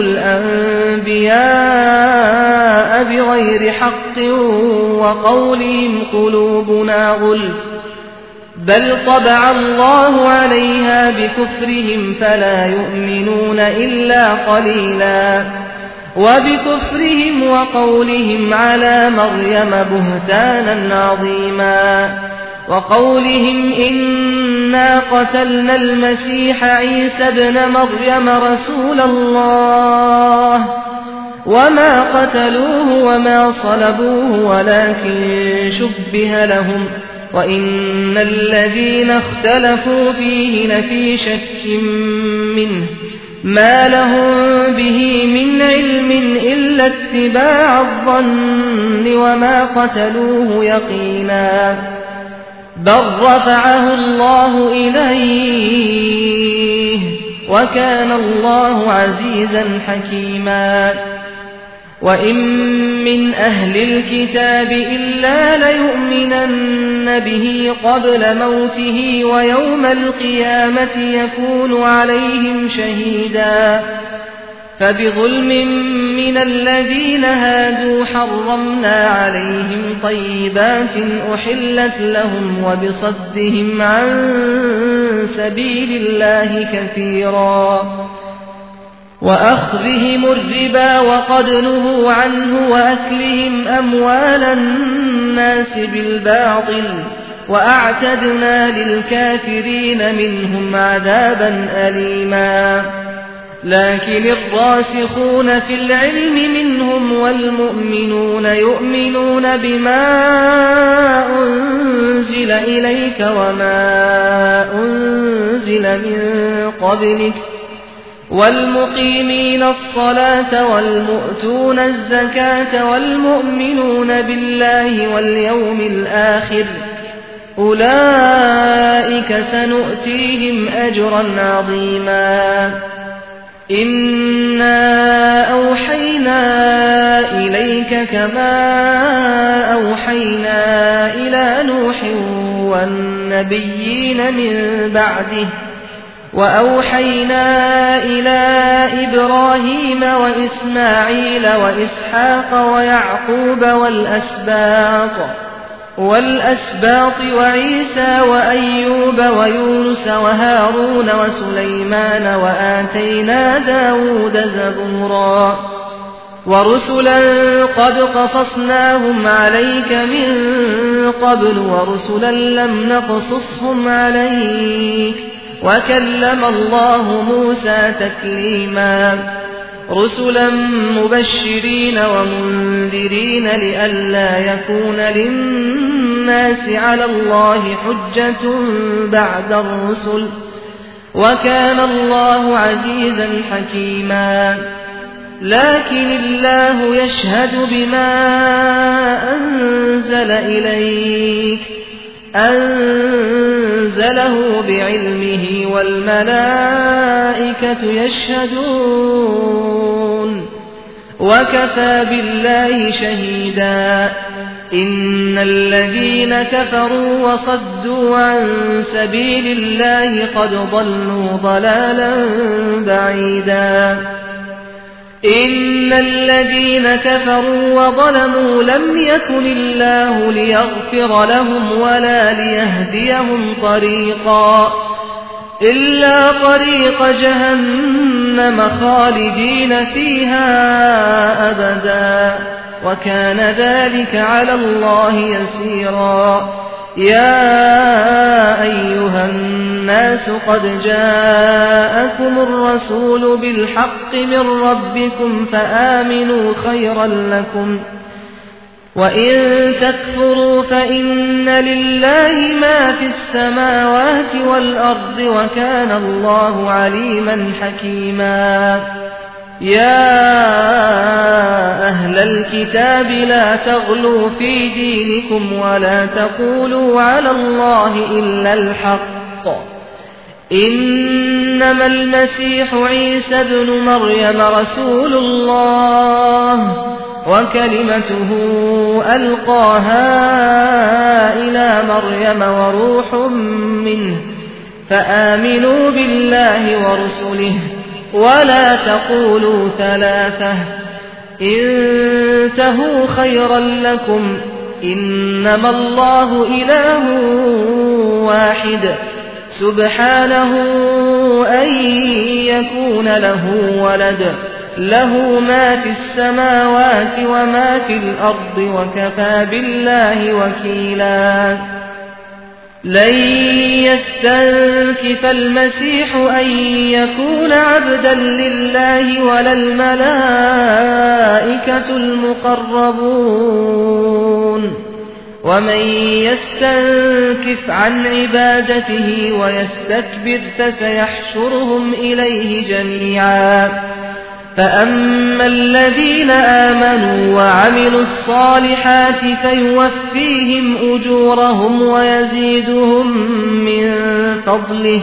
الأنبياء بغير حق وقولهم قلوبنا غلف بل طبع الله عليها بكفرهم فلا يؤمنون إلا قليلا وبكفرهم وقولهم على مريم بهتانا عظيما وقولهم إنا قتلنا المسيح عيسى ابن مريم رسول الله وما قتلوه وما صلبوه ولكن شبه لهم وإن الذين اختلفوا فيه لفي شك منه ما لهم به من علم إلا اتباع الظن وما قتلوه يقينا بل رفعه الله إليه وكان الله عزيزا حكيما وإن من أهل الكتاب إلا ليؤمنن به قبل موته ويوم القيامة يكون عليهم شهيدا فبظلم من الذين هادوا حرمنا عليهم طيبات أحلت لهم وبصدهم عن سبيل الله كثيرا وأخذهم الربا وقد نهوا عنه وأكلهم أموال الناس بالباطل وأعتدنا للكافرين منهم عذابا أليما لكن الراسخون في العلم منهم والمؤمنون يؤمنون بما أنزل إليك وما أنزل من قبلك والمقيمين الصلاة والمؤتون الزكاة والمؤمنون بالله واليوم الآخر أولئك سنؤتيهم أجرا عظيما إنا أوحينا إليك كما أوحينا إلى نوح والنبيين من بعده وأوحينا إلى إبراهيم وإسماعيل وإسحاق ويعقوب والأسباط والأسباط وعيسى وأيوب ويونس وهارون وسليمان وآتينا داود زبورا ورسلا قد قصصناهم عليك من قبل ورسلا لم نقصصهم عليك وكلم الله موسى تكليما رسلا مبشرين ومنذرين لئلا يكون للناس على الله حجة بعد الرسل وكان الله عزيزا حكيما لكن الله يشهد بما أنزل إليك أنزله بعلمه والملائكة يشهدون وكفى بالله شهيدا إن الذين كفروا وصدوا عن سبيل الله قد ضلوا ضلالا بعيدا إن الذين كفروا وظلموا لم يكن الله ليغفر لهم ولا ليهديهم طريقا إلا طريق جهنم خالدين فيها أبدا وكان ذلك على الله يسيرا يا أيها الناس قد جاءكم الرسول بالحق من ربكم فآمنوا خيرا لكم وإن تكفروا فإن لله ما في السماوات والأرض وكان الله عليما حكيما يا أهل الكتاب لا تغلوا في دينكم ولا تقولوا على الله إلا الحق إنما المسيح عيسى ابن مريم رسول الله وكلمته ألقاها إلى مريم وروح منه فآمنوا بالله ورسله ولا تقولوا ثلاثة انتهوا خيرا لكم إنما الله إله واحد سبحانه أن يكون له ولد له ما في السماوات وما في الأرض وكفى بالله وكيلا لن يستنكف المسيح أن يكون عبدا لله ولا الملائكة المقربون ومن يستنكف عن عبادته ويستكبر فسيحشرهم إليه جميعا فأما الذين آمنوا وعملوا الصالحات فيوفيهم أجورهم ويزيدهم من فضله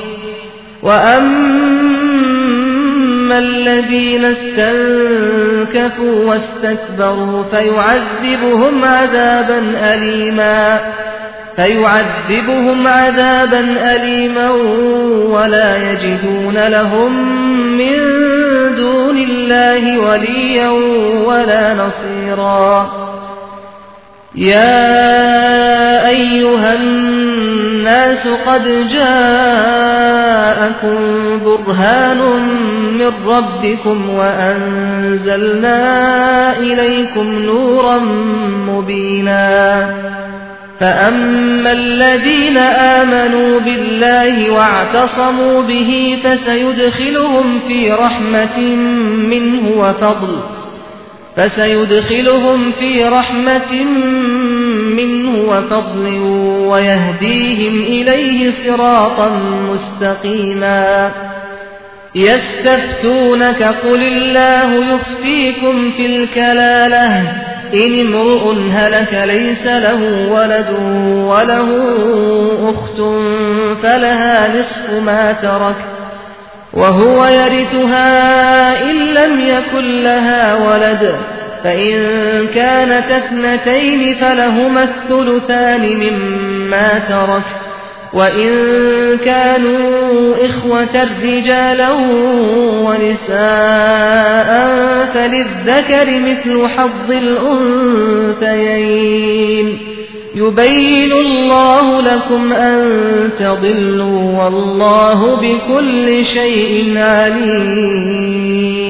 وأما الذين استنكفوا واستكبروا فيعذبهم عذابا أليما فيعذبهم عذابا أليما ولا يجدون لهم من دون الله وليا ولا نصيرا يا أيها الناس قد جاءكم برهان من ربكم وأنزلنا إليكم نورا مبينا فأما الذين آمنوا بالله واعتصموا به فسيدخلهم في رحمة منه وفضل فسيدخلهم في رحمة منه وفضل ويهديهم إليه صراطا مستقيما يستفتونك قل الله يفتيكم في الكلالة إن امرؤ هلك ليس له ولد وله أخت فلها نصف ما ترك وهو يرثها إن لم يكن لها ولد فإن كانت اثنتين فلهما الثلثان مما ترك وإن كانوا إخوة رجالا ونساء فللذكر مثل حظ الأنثيين يبين الله لكم أن تضلوا والله بكل شيء عليم